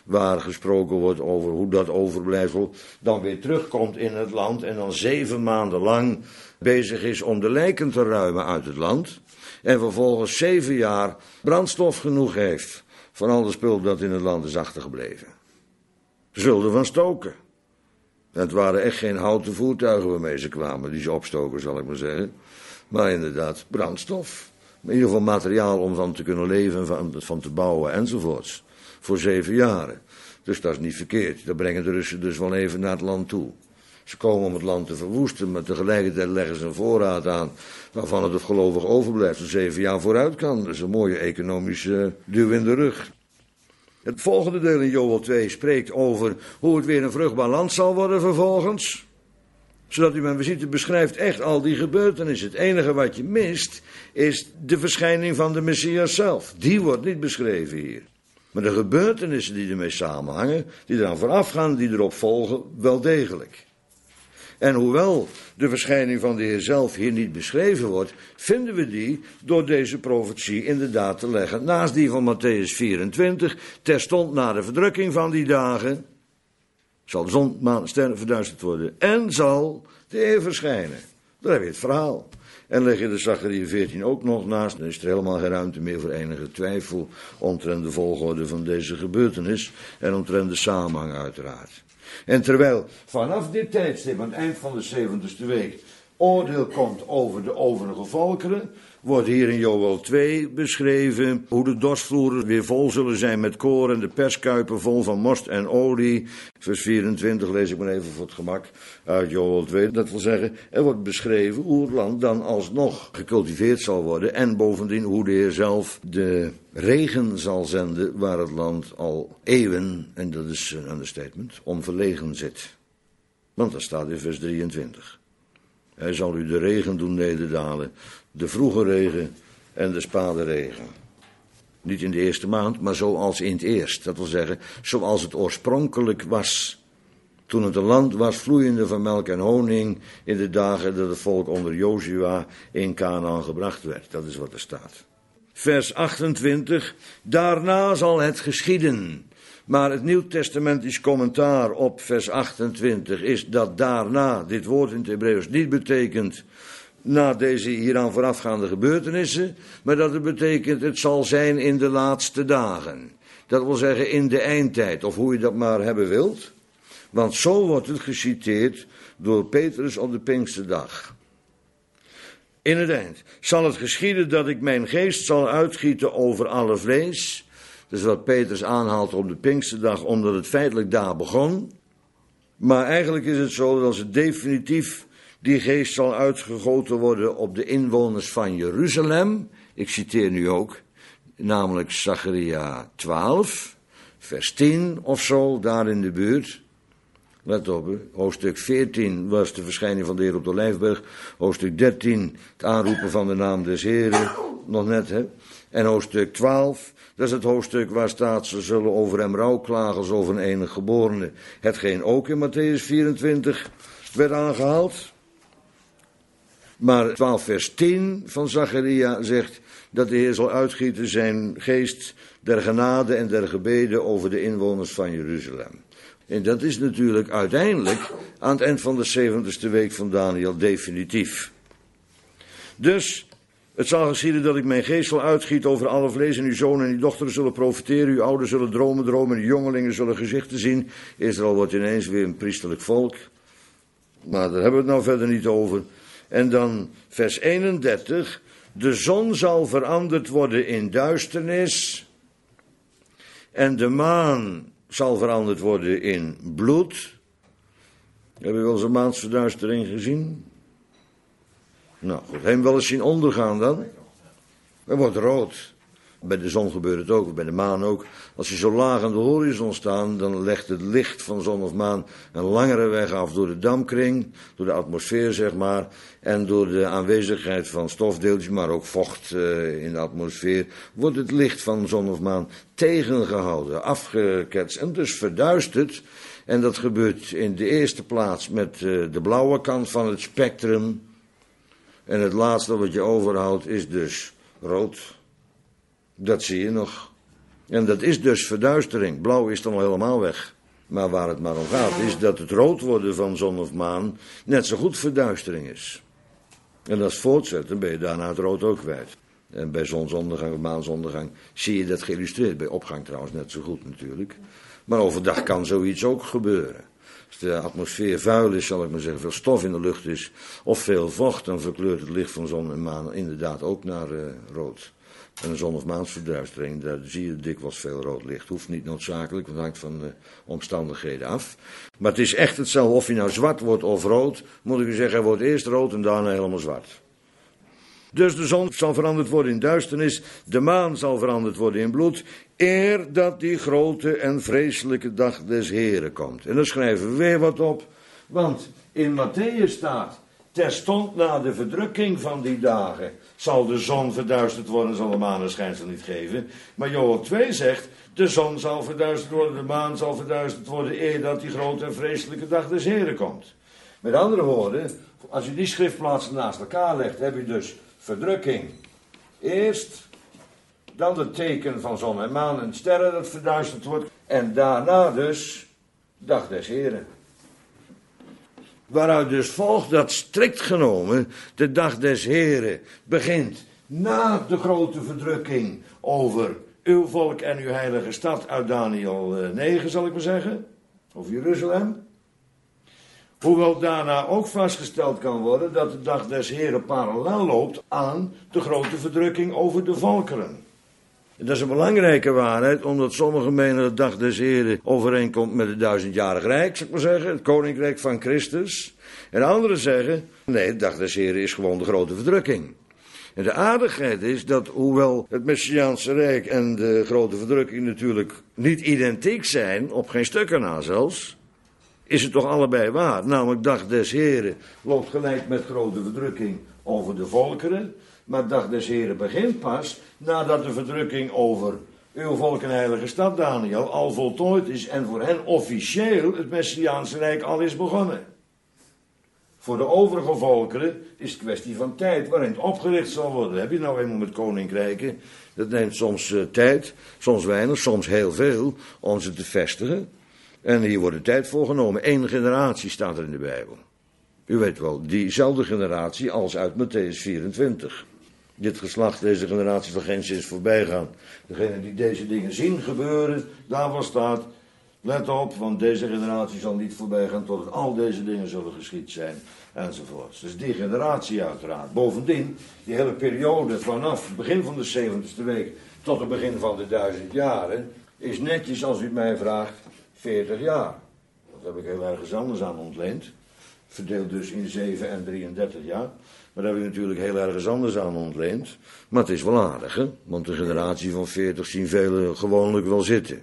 waar gesproken wordt over hoe dat overblijfsel dan weer terugkomt in het land en dan 7 maanden lang bezig is om de lijken te ruimen uit het land en vervolgens 7 jaar brandstof genoeg heeft van al de spul dat in het land is achtergebleven. Ze zullen ervan stoken. Het waren echt geen houten voertuigen waarmee ze kwamen, die ze opstoken, zal ik maar zeggen. Maar inderdaad, brandstof. In ieder geval materiaal om van te kunnen leven, van te bouwen enzovoorts. Voor 7 jaren. Dus dat is niet verkeerd. Dat brengen de Russen dus wel even naar het land toe. Ze komen om het land te verwoesten, maar tegelijkertijd leggen ze een voorraad aan waarvan het gelovig overblijft en 7 jaar vooruit kan. Dat is een mooie economische duw in de rug. Het volgende deel in Joël 2 spreekt over hoe het weer een vruchtbaar land zal worden vervolgens. Zodat u mijn visite beschrijft echt al die gebeurtenissen. Het enige wat je mist is de verschijning van de Messias zelf. Die wordt niet beschreven hier. Maar de gebeurtenissen die ermee samenhangen, die eraan vooraf gaan, die erop volgen, wel degelijk. En hoewel de verschijning van de Heer zelf hier niet beschreven wordt, vinden we die door deze profetie inderdaad te leggen naast die van Mattheüs 24, terstond na de verdrukking van die dagen, zal de zon, maan en sterren verduisterd worden en zal de Heer verschijnen. Daar heb je het verhaal. En leg je de Zacharia 14 ook nog naast, dan is er helemaal geen ruimte meer voor enige twijfel omtrent de volgorde van deze gebeurtenis en omtrent de samenhang uiteraard. En terwijl vanaf dit tijdstip, aan het eind van de 70ste week, oordeel komt over de overige volkeren, wordt hier in Joël 2 beschreven hoe de dorstvloeren weer vol zullen zijn met koor en de perskuipen vol van most en olie. Vers 24 lees ik maar even voor het gemak uit Joël 2. Dat wil zeggen, er wordt beschreven hoe het land dan alsnog gecultiveerd zal worden en bovendien hoe de Heer zelf de regen zal zenden waar het land al eeuwen, en dat is een understatement, onverlegen zit. Want dat staat in vers 23. Hij zal u de regen doen nederdalen, de vroege regen en de spade regen. Niet in de eerste maand, maar zoals in het eerst. Dat wil zeggen, zoals het oorspronkelijk was. Toen het een land was vloeiende van melk en honing in de dagen dat het volk onder Jozua in Kanaan gebracht werd. Dat is wat er staat. Vers 28. Daarna zal het geschieden. Maar het Nieuwtestamentisch commentaar op vers 28 is dat daarna, dit woord in het Hebreeuws niet betekent na deze hieraan voorafgaande gebeurtenissen, maar dat het betekent het zal zijn in de laatste dagen. Dat wil zeggen in de eindtijd, of hoe je dat maar hebben wilt. Want zo wordt het geciteerd door Petrus op de Pinksterdag. In het eind zal het geschieden dat ik mijn geest zal uitgieten over alle vlees. Dat is wat Petrus aanhaalt op de Pinksterdag, omdat het feitelijk daar begon. Maar eigenlijk is het zo dat als het definitief die geest zal uitgegoten worden op de inwoners van Jeruzalem. Ik citeer nu ook, namelijk Zacharia 12, vers 10 of zo, daar in de buurt. Let op, hoofdstuk 14 was de verschijning van de Heer op de Olijfberg. Hoofdstuk 13, het aanroepen van de naam des Heren, nog net, hè. En hoofdstuk 12, dat is het hoofdstuk waar staat, ze zullen over hem rouw klagen als over een enig geborene. Hetgeen ook in Mattheüs 24 werd aangehaald. Maar 12 vers 10 van Zacharia zegt dat de Heer zal uitgieten zijn geest der genade en der gebeden over de inwoners van Jeruzalem. En dat is natuurlijk uiteindelijk aan het eind van de 70ste week van Daniel definitief. Dus het zal geschieden dat ik mijn geest zal uitgieten over alle vlees en uw zonen en uw dochteren zullen profiteren, uw ouderen zullen dromen en uw jongelingen zullen gezichten zien. Israël wordt ineens weer een priesterlijk volk. Maar daar hebben we het nou verder niet over. En dan vers 31. De zon zal veranderd worden in duisternis. En de maan zal veranderd worden in bloed. Hebben we wel eens een maansverduistering gezien? Nou goed, heb je hem wel eens zien ondergaan dan? Het wordt rood. Bij de zon gebeurt het ook, bij de maan ook. Als je zo laag aan de horizon staat, dan legt het licht van zon of maan een langere weg af door de dampkring, door de atmosfeer zeg maar, en door de aanwezigheid van stofdeeltjes, maar ook vocht in de atmosfeer, wordt het licht van zon of maan tegengehouden, afgeketst en dus verduisterd. En dat gebeurt in de eerste plaats met de blauwe kant van het spectrum. En het laatste wat je overhoudt is dus rood. Dat zie je nog. En dat is dus verduistering. Blauw is dan al helemaal weg. Maar waar het maar om gaat is dat het rood worden van zon of maan net zo goed verduistering is. En als voortzetten ben je daarna het rood ook kwijt. En bij zonsondergang of maansondergang zie je dat geïllustreerd. Bij opgang trouwens net zo goed natuurlijk. Maar overdag kan zoiets ook gebeuren. Als de atmosfeer vuil is, zal ik maar zeggen, veel stof in de lucht is, of veel vocht, dan verkleurt het licht van zon en maan inderdaad ook naar rood. En een zon- of maansverduistering, daar zie je dikwijls veel rood licht. Hoeft niet noodzakelijk, want het hangt van de omstandigheden af. Maar het is echt hetzelfde, of je nou zwart wordt of rood, moet ik u zeggen, hij wordt eerst rood en daarna helemaal zwart. Dus de zon zal veranderd worden in duisternis, de maan zal veranderd worden in bloed, eer dat die grote en vreselijke dag des Heren komt. En dan schrijven we weer wat op, want in Mattheüs staat, terstond na de verdrukking van die dagen zal de zon verduisterd worden, zal de maan een schijnsel niet geven. Maar Joel 2 zegt, de zon zal verduisterd worden, de maan zal verduisterd worden, eer dat die grote en vreselijke dag des Heren komt. Met andere woorden, als je die schriftplaatsen naast elkaar legt, heb je dus verdrukking. Eerst, dan het teken van zon en maan en sterren dat verduisterd wordt. En daarna dus, dag des Heren. Waaruit dus volgt dat strikt genomen de dag des Heren begint na de grote verdrukking over uw volk en uw heilige stad uit Daniel 9, zal ik maar zeggen. Of Jeruzalem. Hoewel daarna ook vastgesteld kan worden dat de dag des Heren parallel loopt aan de grote verdrukking over de volkeren. En dat is een belangrijke waarheid, omdat sommigen menen dat de dag des Heren overeenkomt met het 1000-jarig rijk, zal ik maar zeggen, het koninkrijk van Christus. En anderen zeggen, nee, de dag des Heren is gewoon de grote verdrukking. En de aardigheid is dat, hoewel het Messiaanse Rijk en de grote verdrukking natuurlijk niet identiek zijn, op geen stukken na zelfs, is het toch allebei waar. Namelijk, dag des Heren loopt gelijk met grote verdrukking over de volkeren. Maar dag des Heren begint pas nadat de verdrukking over uw volk en heilige stad Daniel al voltooid is en voor hen officieel het Messiaanse Rijk al is begonnen. Voor de overige volkeren is het kwestie van tijd waarin het opgericht zal worden. Heb je nou eenmaal met koninkrijken? Dat neemt soms tijd, soms weinig, soms heel veel om ze te vestigen. En hier wordt de tijd voor genomen. 1 generatie staat er in de Bijbel. U weet wel, diezelfde generatie als uit Mattheüs 24. Dit geslacht, deze generatie van geen zins voorbij gaan. Degenen die deze dingen zien gebeuren, daarvan staat, let op, want deze generatie zal niet voorbij gaan totdat al deze dingen zullen geschied zijn, enzovoorts. Dus die generatie uiteraard. Bovendien, die hele periode vanaf het begin van de 70ste week tot het begin van de 1000 jaren, is netjes, als u het mij vraagt, 40 jaar. Dat heb ik heel ergens anders aan ontleend. Verdeeld dus in 7 en 33 jaar. Maar daar heb ik natuurlijk heel ergens anders aan ontleend. Maar het is wel aardig, hè? Want de generatie van 40 zien velen gewoonlijk wel zitten.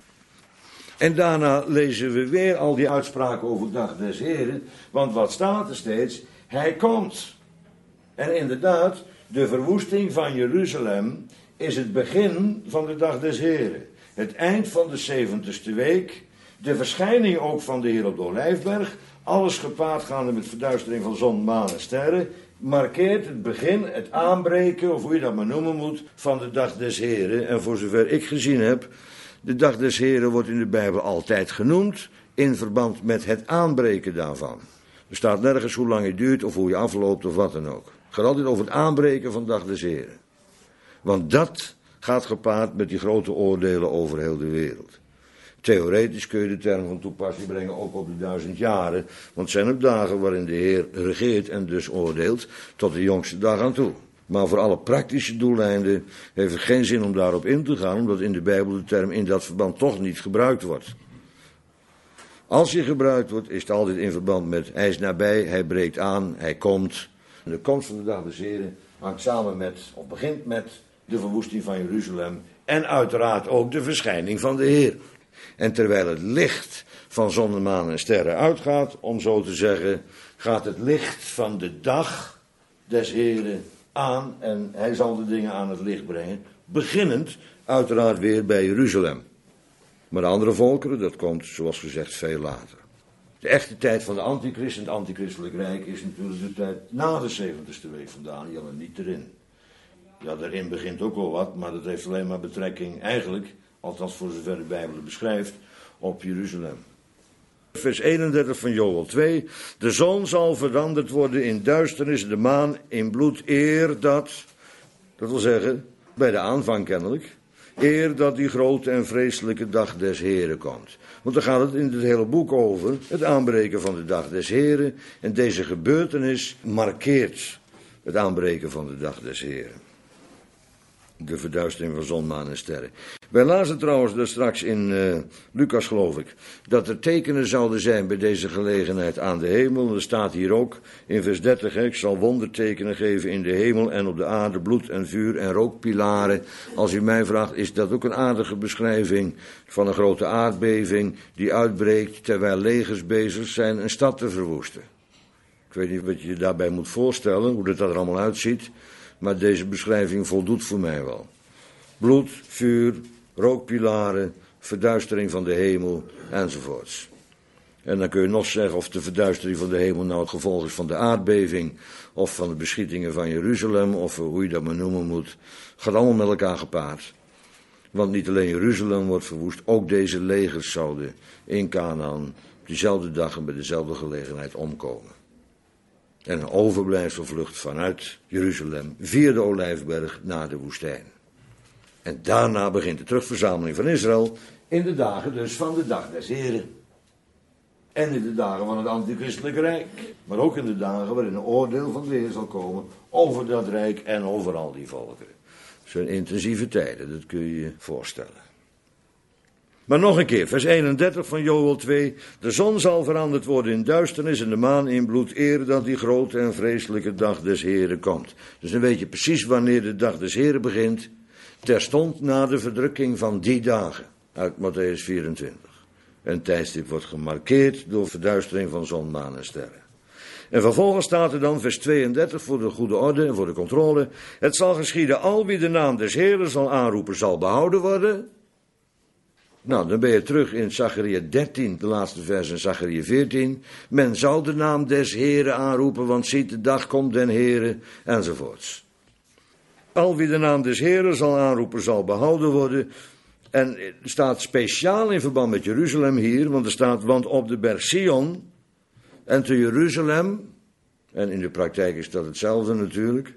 En daarna lezen we weer al die uitspraken over de dag des Heren. Want wat staat er steeds? Hij komt. En inderdaad, de verwoesting van Jeruzalem is het begin van de dag des Heren. Het eind van de 70ste week. De verschijning ook van de Heer op de Olijfberg. Alles gepaard gaande met verduistering van zon, maan en sterren. Markeert het begin, het aanbreken, of hoe je dat maar noemen moet, van de dag des Heren. En voor zover ik gezien heb, de dag des Heren wordt in de Bijbel altijd genoemd in verband met het aanbreken daarvan. Er staat nergens hoe lang het duurt of hoe je afloopt of wat dan ook. Het gaat altijd over het aanbreken van de dag des Heren. Want dat gaat gepaard met die grote oordelen over heel de wereld. Theoretisch kun je de term van toepassing brengen ook op de 1000 jaren. Want het zijn ook dagen waarin de Heer regeert en dus oordeelt tot de jongste dag aan toe. Maar voor alle praktische doeleinden heeft het geen zin om daarop in te gaan, omdat in de Bijbel de term in dat verband toch niet gebruikt wordt. Als hij gebruikt wordt, is het altijd in verband met hij is nabij, hij breekt aan, hij komt. En de komst van de dag des Heren hangt samen met, of begint met, de verwoesting van Jeruzalem en uiteraard ook de verschijning van de Heer. En terwijl het licht van zon, maan en sterren uitgaat, om zo te zeggen, gaat het licht van de dag des Heren aan en hij zal de dingen aan het licht brengen, beginnend uiteraard weer bij Jeruzalem. Maar de andere volkeren, dat komt zoals gezegd veel later. De echte tijd van de antichrist en het antichristelijk rijk is natuurlijk de tijd na de 70ste week van Daniel en niet erin. Ja, daarin begint ook wel wat, maar dat heeft alleen maar betrekking eigenlijk althans voor zover de Bijbel het beschrijft, op Jeruzalem. Vers 31 van Joël 2. De zon zal veranderd worden in duisternis, de maan in bloed, eer dat wil zeggen, bij de aanvang kennelijk, eer dat die grote en vreselijke dag des Heren komt. Want dan gaat het in het hele boek over, het aanbreken van de dag des Heren. En deze gebeurtenis markeert het aanbreken van de dag des Heren. De verduistering van zon, maan en sterren. Wij lazen trouwens daar straks in Lucas, geloof ik, dat er tekenen zouden zijn bij deze gelegenheid aan de hemel. En er staat hier ook in vers 30, ik zal wondertekenen geven in de hemel en op de aarde, bloed en vuur en rookpilaren. Als u mij vraagt, is dat ook een aardige beschrijving van een grote aardbeving die uitbreekt terwijl legers bezig zijn een stad te verwoesten. Ik weet niet wat je je daarbij moet voorstellen, hoe dat er allemaal uitziet. Maar deze beschrijving voldoet voor mij wel. Bloed, vuur, rookpilaren, verduistering van de hemel enzovoorts. En dan kun je nog zeggen of de verduistering van de hemel nou het gevolg is van de aardbeving of van de beschietingen van Jeruzalem of hoe je dat maar noemen moet. Gaat allemaal met elkaar gepaard. Want niet alleen Jeruzalem wordt verwoest, ook deze legers zouden in Kanaan op diezelfde dag en bij dezelfde gelegenheid omkomen. En een overblijfselvlucht vanuit Jeruzalem via de Olijfberg naar de woestijn. En daarna begint de terugverzameling van Israël in de dagen dus van de dag des Heren. En in de dagen van het antichristelijke rijk. Maar ook in de dagen waarin een oordeel van de Heer zal komen over dat rijk en over al die volkeren. Het zijn intensieve tijden, dat kun je je voorstellen. Maar nog een keer, vers 31 van Joël 2. De zon zal veranderd worden in duisternis en de maan in bloed, eer dat die grote en vreselijke dag des Heren komt. Dus dan weet je precies wanneer de dag des Heren begint. Terstond na de verdrukking van die dagen, uit Mattheüs 24. Een tijdstip wordt gemarkeerd door verduistering van zon, maan en sterren. En vervolgens staat er dan vers 32 voor de goede orde en voor de controle. Het zal geschieden, al wie de naam des Heren zal aanroepen, zal behouden worden. Nou, dan ben je terug in Zacharia 13, de laatste vers in Zacharia 14. Men zal de naam des Heren aanroepen, want ziet de dag komt den Heren, enzovoorts. Al wie de naam des Heren zal aanroepen, zal behouden worden. En er staat speciaal in verband met Jeruzalem hier, want er staat, want op de berg Sion en te Jeruzalem, en in de praktijk is dat hetzelfde natuurlijk,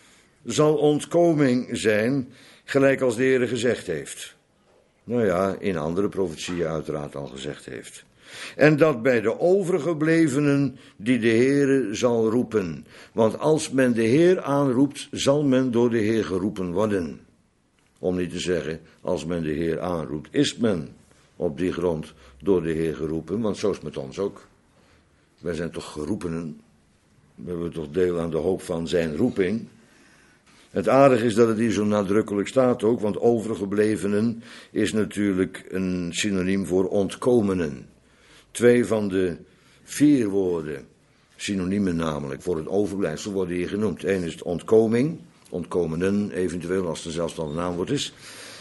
zal ontkoming zijn, gelijk als de Heere gezegd heeft. Nou ja, in andere profetieën uiteraard al gezegd heeft. En dat bij de overgeblevenen die de Heere zal roepen. Want als men de Heer aanroept, zal men door de Heer geroepen worden. Om niet te zeggen, als men de Heer aanroept, is men op die grond door de Heer geroepen. Want zo is het met ons ook. Wij zijn toch geroepenen. We hebben toch deel aan de hoop van zijn roeping. Het aardige is dat het hier zo nadrukkelijk staat ook, want overgeblevenen is natuurlijk een synoniem voor ontkomenen. 2 van de 4 woorden, synoniemen namelijk, voor het overblijfsel worden hier genoemd. 1 is ontkoming, ontkomenen eventueel als het een zelfstandig naamwoord is,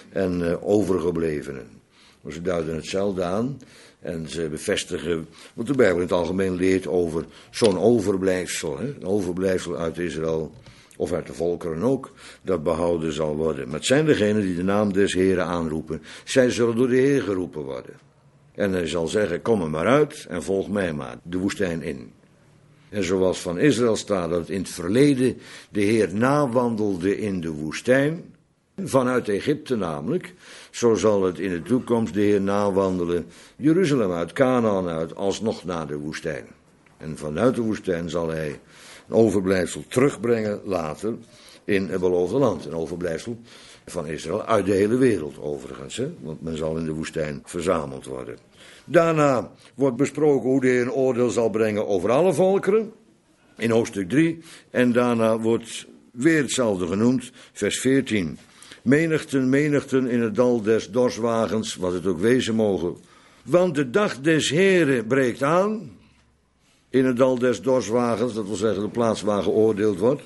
en overgeblevenen. Maar ze duiden hetzelfde aan en ze bevestigen wat de Bijbel in het algemeen leert over zo'n overblijfsel, een overblijfsel uit Israël. Of uit de volkeren ook, dat behouden zal worden. Maar het zijn degenen die de naam des Heren aanroepen. Zij zullen door de Heer geroepen worden. En hij zal zeggen, kom er maar uit en volg mij maar de woestijn in. En zoals van Israël staat dat in het verleden de Heer nawandelde in de woestijn, vanuit Egypte namelijk, zo zal het in de toekomst de Heer nawandelen, Jeruzalem uit, Kanaan uit, alsnog naar de woestijn. En vanuit de woestijn zal hij een overblijfsel terugbrengen later in het beloofde land. Een overblijfsel van Israël uit de hele wereld overigens. Hè? Want men zal in de woestijn verzameld worden. Daarna wordt besproken hoe de Heer een oordeel zal brengen over alle volkeren. In hoofdstuk 3. En daarna wordt weer hetzelfde genoemd. Vers 14. Menigten, menigten in het dal des dorswagens, wat het ook wezen mogen. Want de dag des Heren breekt aan. In het dal des dorswagens, dat wil zeggen de plaats waar geoordeeld wordt.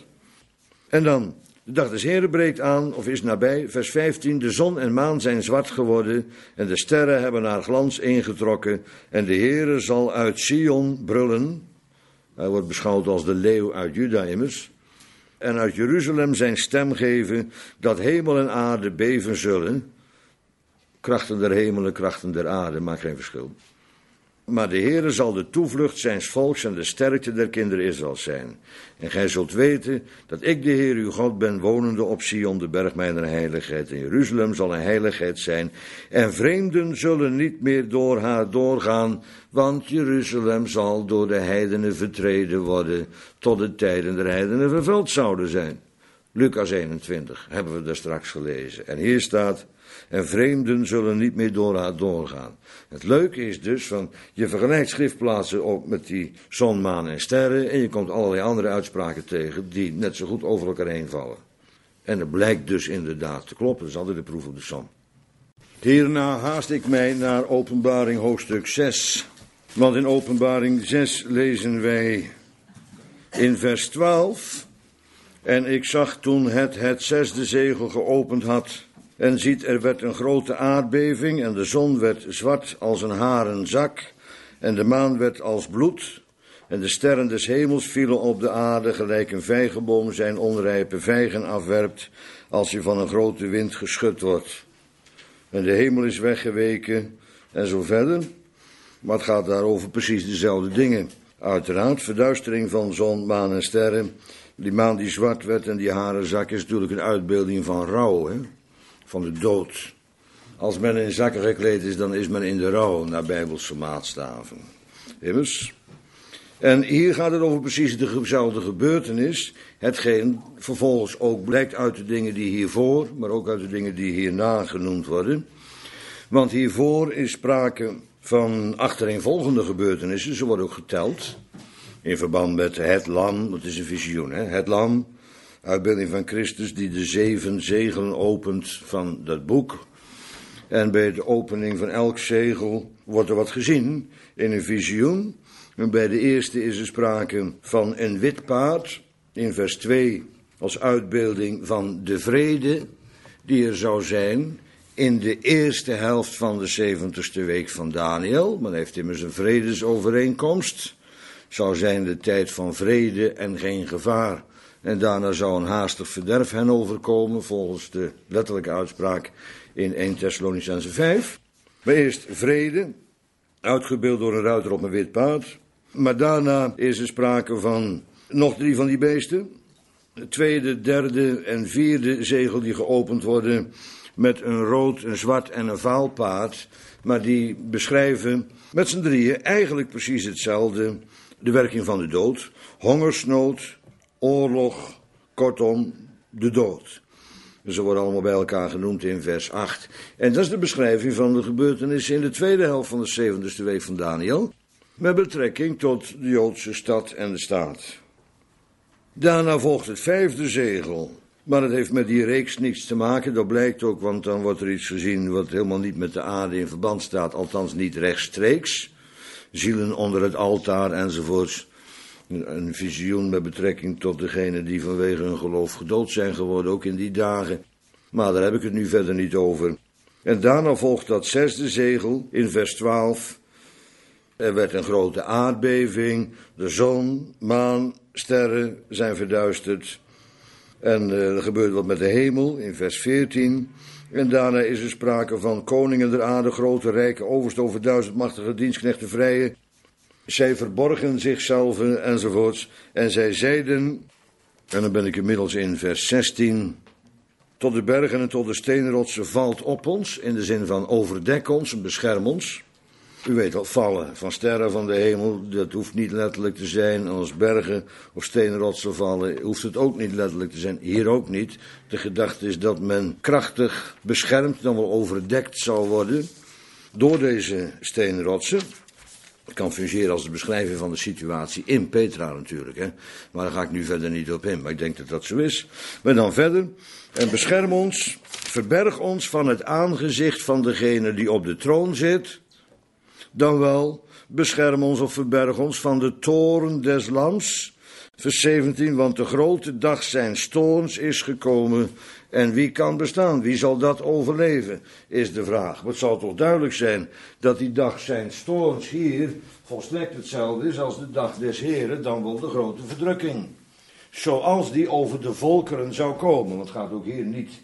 En dan, de dag des Heren breekt aan, of is nabij, vers 15. De zon en maan zijn zwart geworden en de sterren hebben haar glans ingetrokken. En de Heere zal uit Sion brullen. Hij wordt beschouwd als de leeuw uit Juda immers. En uit Jeruzalem zijn stem geven, dat hemel en aarde beven zullen. Krachten der hemelen, krachten der aarde, maakt geen verschil. Maar de Heere zal de toevlucht zijns volks en de sterkte der kinderen Israëls zijn. En gij zult weten dat ik de Heer uw God ben, wonende op Sion, de berg mijner heiligheid. En Jeruzalem zal een heiligheid zijn. En vreemden zullen niet meer door haar doorgaan, want Jeruzalem zal door de heidenen vertreden worden, tot de tijden der heidenen vervuld zouden zijn. Lucas 21, hebben we daar straks gelezen. En hier staat, en vreemden zullen niet meer door haar doorgaan. Het leuke is dus, van, je vergelijkt schriftplaatsen ook met die zon, maan en sterren, en je komt allerlei andere uitspraken tegen die net zo goed over elkaar heen vallen. En het blijkt dus inderdaad te kloppen, dat is altijd de proef op de som. Hierna haast ik mij naar Openbaring hoofdstuk 6. Want in Openbaring 6 lezen wij in vers 12... En ik zag toen het zesde zegel geopend had, en ziet, er werd een grote aardbeving, en de zon werd zwart als een haren zak, en de maan werd als bloed, en de sterren des hemels vielen op de aarde, gelijk een vijgenboom zijn onrijpe vijgen afwerpt, als hij van een grote wind geschud wordt. En de hemel is weggeweken, en zo verder, maar het gaat daarover precies dezelfde dingen. Uiteraard, verduistering van zon, maan en sterren. Die maan die zwart werd en die harenzak is natuurlijk een uitbeelding van rouw, hè? Van de dood. Als men in zakken gekleed is, dan is men in de rouw, naar bijbelse maatstaven. Immers. En hier gaat het over precies dezelfde gebeurtenis, hetgeen vervolgens ook blijkt uit de dingen die hiervoor, maar ook uit de dingen die hierna genoemd worden. Want hiervoor is sprake van achtereenvolgende gebeurtenissen, ze worden ook geteld. In verband met het lam, dat is een visioen, hè? Het lam, uitbeelding van Christus die de 7 zegelen opent van dat boek. En bij de opening van elk zegel wordt er wat gezien in een visioen. En bij de eerste is er sprake van een wit paard, in vers 2 als uitbeelding van de vrede die er zou zijn in de eerste helft van de 70ste week van Daniel. Men heeft immers een vredesovereenkomst. Zou zijn de tijd van vrede en geen gevaar. En daarna zou een haastig verderf hen overkomen, volgens de letterlijke uitspraak in 1 Thessalonicenzen 5. Maar eerst vrede, uitgebeeld door een ruiter op een wit paard. Maar daarna is er sprake van nog 3 van die beesten. Het tweede, derde en vierde zegel die geopend worden met een rood, een zwart en een vaal paard. Maar die beschrijven met z'n drieën eigenlijk precies hetzelfde. De werking van de dood, hongersnood, oorlog, kortom, de dood. Ze worden allemaal bij elkaar genoemd in vers 8. En dat is de beschrijving van de gebeurtenissen in de tweede helft van de 70ste week van Daniel, met betrekking tot de Joodse stad en de staat. Daarna volgt het 5e zegel. Maar het heeft met die reeks niets te maken, dat blijkt ook, want dan wordt er iets gezien wat helemaal niet met de aarde in verband staat, althans niet rechtstreeks. Zielen onder het altaar enzovoorts. Een visioen met betrekking tot degenen die vanwege hun geloof gedood zijn geworden, ook in die dagen. Maar daar heb ik het nu verder niet over. En daarna volgt dat 6e zegel in vers 12. Er werd een grote aardbeving, de zon, maan, sterren zijn verduisterd. En er gebeurt wat met de hemel in vers 14. En daarna is er sprake van koningen der aarde, grote rijken, overst over 1000 machtige dienstknechten vrije. Zij verborgen zichzelf enzovoorts. En zij zeiden, en dan ben ik inmiddels in vers 16... Tot de bergen en tot de steenrotsen valt op ons, in de zin van overdek ons en bescherm ons. U weet wel, vallen van sterren van de hemel, dat hoeft niet letterlijk te zijn. En als bergen of steenrotsen vallen, hoeft het ook niet letterlijk te zijn. Hier ook niet. De gedachte is dat men krachtig beschermd, dan wel overdekt zal worden door deze steenrotsen. Het kan fungeren als de beschrijving van de situatie in Petra natuurlijk, hè. Maar daar ga ik nu verder niet op in, maar ik denk dat dat zo is. Maar dan verder, en bescherm ons, verberg ons van het aangezicht van degene die op de troon zit. Dan wel, bescherm ons of verberg ons van de toorn des lams. Vers 17, want de grote dag zijns toorns is gekomen. En wie kan bestaan? Wie zal dat overleven? Is de vraag. Maar het zal toch duidelijk zijn dat die dag zijns toorns hier volstrekt hetzelfde is als de dag des Heren, dan wel de grote verdrukking. Zoals die over de volkeren zou komen. Want het gaat ook hier niet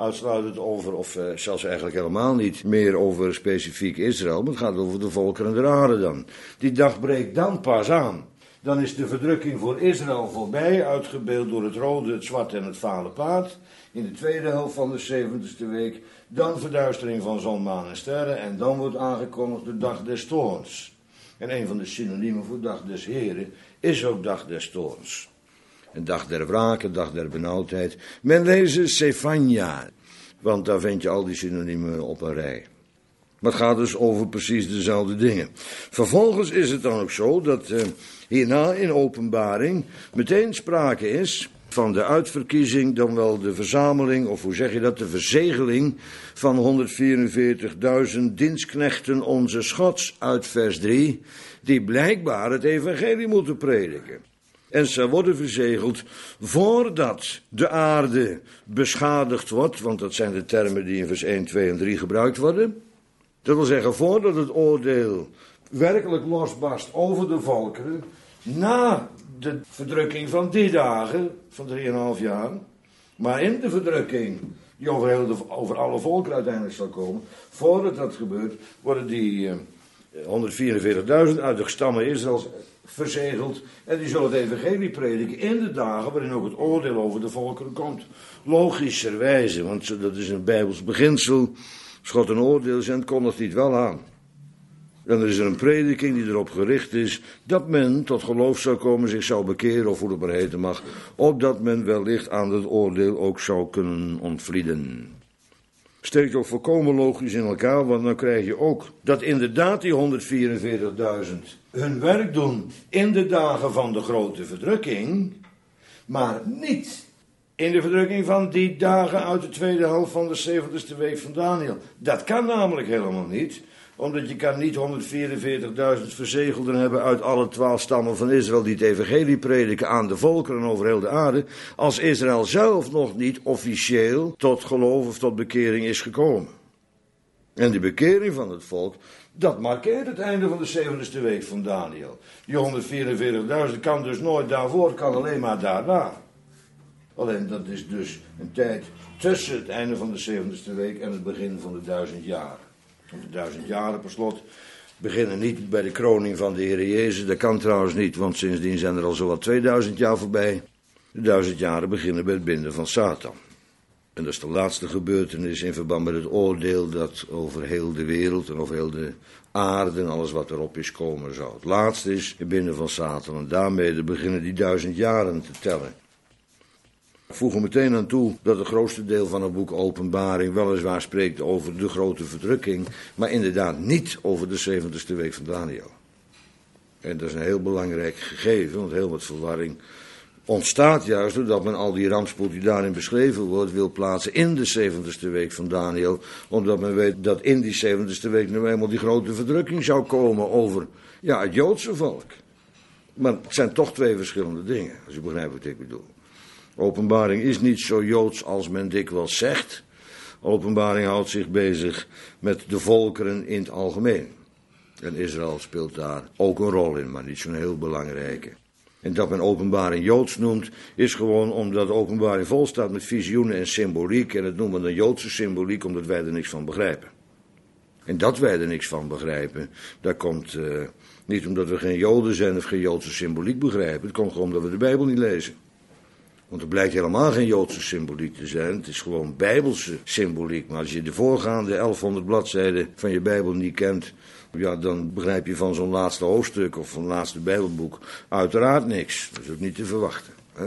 uitsluitend over, of zelfs eigenlijk helemaal niet meer over specifiek Israël, maar het gaat over de volkeren der aarde dan. Die dag breekt dan pas aan. Dan is de verdrukking voor Israël voorbij, uitgebeeld door het rode, het zwarte en het vale paard. In de tweede helft van de 70ste week, dan verduistering van zon, maan en sterren. En dan wordt aangekondigd de dag des toorns. En een van de synoniemen voor dag des Heren is ook dag des toorns. Een dag der wraak, een dag der benauwdheid. Men leest Sefania, want daar vind je al die synoniemen op een rij. Maar het gaat dus over precies dezelfde dingen. Vervolgens is het dan ook zo dat hierna in Openbaring meteen sprake is van de uitverkiezing, dan wel de verzameling, of hoe zeg je dat, de verzegeling van 144.000 dienstknechten onze Gods uit vers 3, die blijkbaar het evangelie moeten prediken. En ze worden verzegeld voordat de aarde beschadigd wordt, want dat zijn de termen die in vers 1, 2 en 3 gebruikt worden. Dat wil zeggen, voordat het oordeel werkelijk losbarst over de volkeren, na de verdrukking van die dagen, van 3,5 jaar, maar in de verdrukking die over alle volkeren uiteindelijk zal komen, voordat dat gebeurt, worden die 144.000 uit de stammen Israëls verzegeld en die zullen het evangelie prediken in de dagen waarin ook het oordeel over de volkeren komt. Logischerwijze, want dat is een Bijbels beginsel. Als God een oordeel zendt, kondigt hij het wel aan. En er is een prediking die erop gericht is dat men tot geloof zou komen, zich zou bekeren, of hoe het maar heten mag, opdat men wellicht aan het oordeel ook zou kunnen ontvlieden. Steekt ook volkomen logisch in elkaar, want dan krijg je ook dat inderdaad die 144.000 hun werk doen in de dagen van de grote verdrukking, maar niet in de verdrukking van die dagen uit de tweede helft van de 70ste week van Daniel. Dat kan namelijk helemaal niet, omdat je kan niet 144.000 verzegelden hebben uit alle 12 stammen van Israël die het evangelie prediken aan de volkeren over heel de aarde, als Israël zelf nog niet officieel tot geloof of tot bekering is gekomen. En die bekering van het volk, dat markeert het einde van de 70ste week van Daniel. Die 144.000 kan dus nooit daarvoor, kan alleen maar daarna. Alleen dat is dus een tijd tussen het einde van de 70ste week en het begin van de 1000 jaren. Want de 1000 jaren per slot beginnen niet bij de kroning van de Heer Jezus. Dat kan trouwens niet, want sindsdien zijn er al zowat 2000 jaar voorbij. De 1000 jaren beginnen bij het binden van Satan. En dat is de laatste gebeurtenis in verband met het oordeel dat over heel de wereld en over heel de aarde en alles wat erop is komen zou. Het laatste is het binden van Satan en daarmee beginnen die 1000 jaren te tellen. Ik voeg er meteen aan toe dat het grootste deel van het boek Openbaring weliswaar spreekt over de grote verdrukking, maar inderdaad niet over de 70ste week van Daniel. En dat is een heel belangrijk gegeven, want heel wat verwarring ontstaat juist doordat men al die rampspoed die daarin beschreven wordt wil plaatsen in de 70ste week van Daniel, omdat men weet dat in die 70ste week nu eenmaal die grote verdrukking zou komen over het Joodse volk. Maar het zijn toch twee verschillende dingen, als u begrijpt wat ik bedoel. Openbaring is niet zo Joods als men dikwijls zegt. Openbaring houdt zich bezig met de volkeren in het algemeen. En Israël speelt daar ook een rol in, maar niet zo'n heel belangrijke. En dat men Openbaring Joods noemt, is gewoon omdat Openbaring vol staat met visioenen en symboliek. En het noemen dan Joodse symboliek, omdat wij er niks van begrijpen. En dat wij er niks van begrijpen, dat komt niet omdat we geen Joden zijn of geen Joodse symboliek begrijpen. Het komt gewoon omdat we de Bijbel niet lezen. Want er blijkt helemaal geen Joodse symboliek te zijn. Het is gewoon Bijbelse symboliek. Maar als je de voorgaande 1100 bladzijden van je Bijbel niet kent, dan begrijp je van zo'n laatste hoofdstuk of van het laatste Bijbelboek uiteraard niks. Dat is ook niet te verwachten. Hè?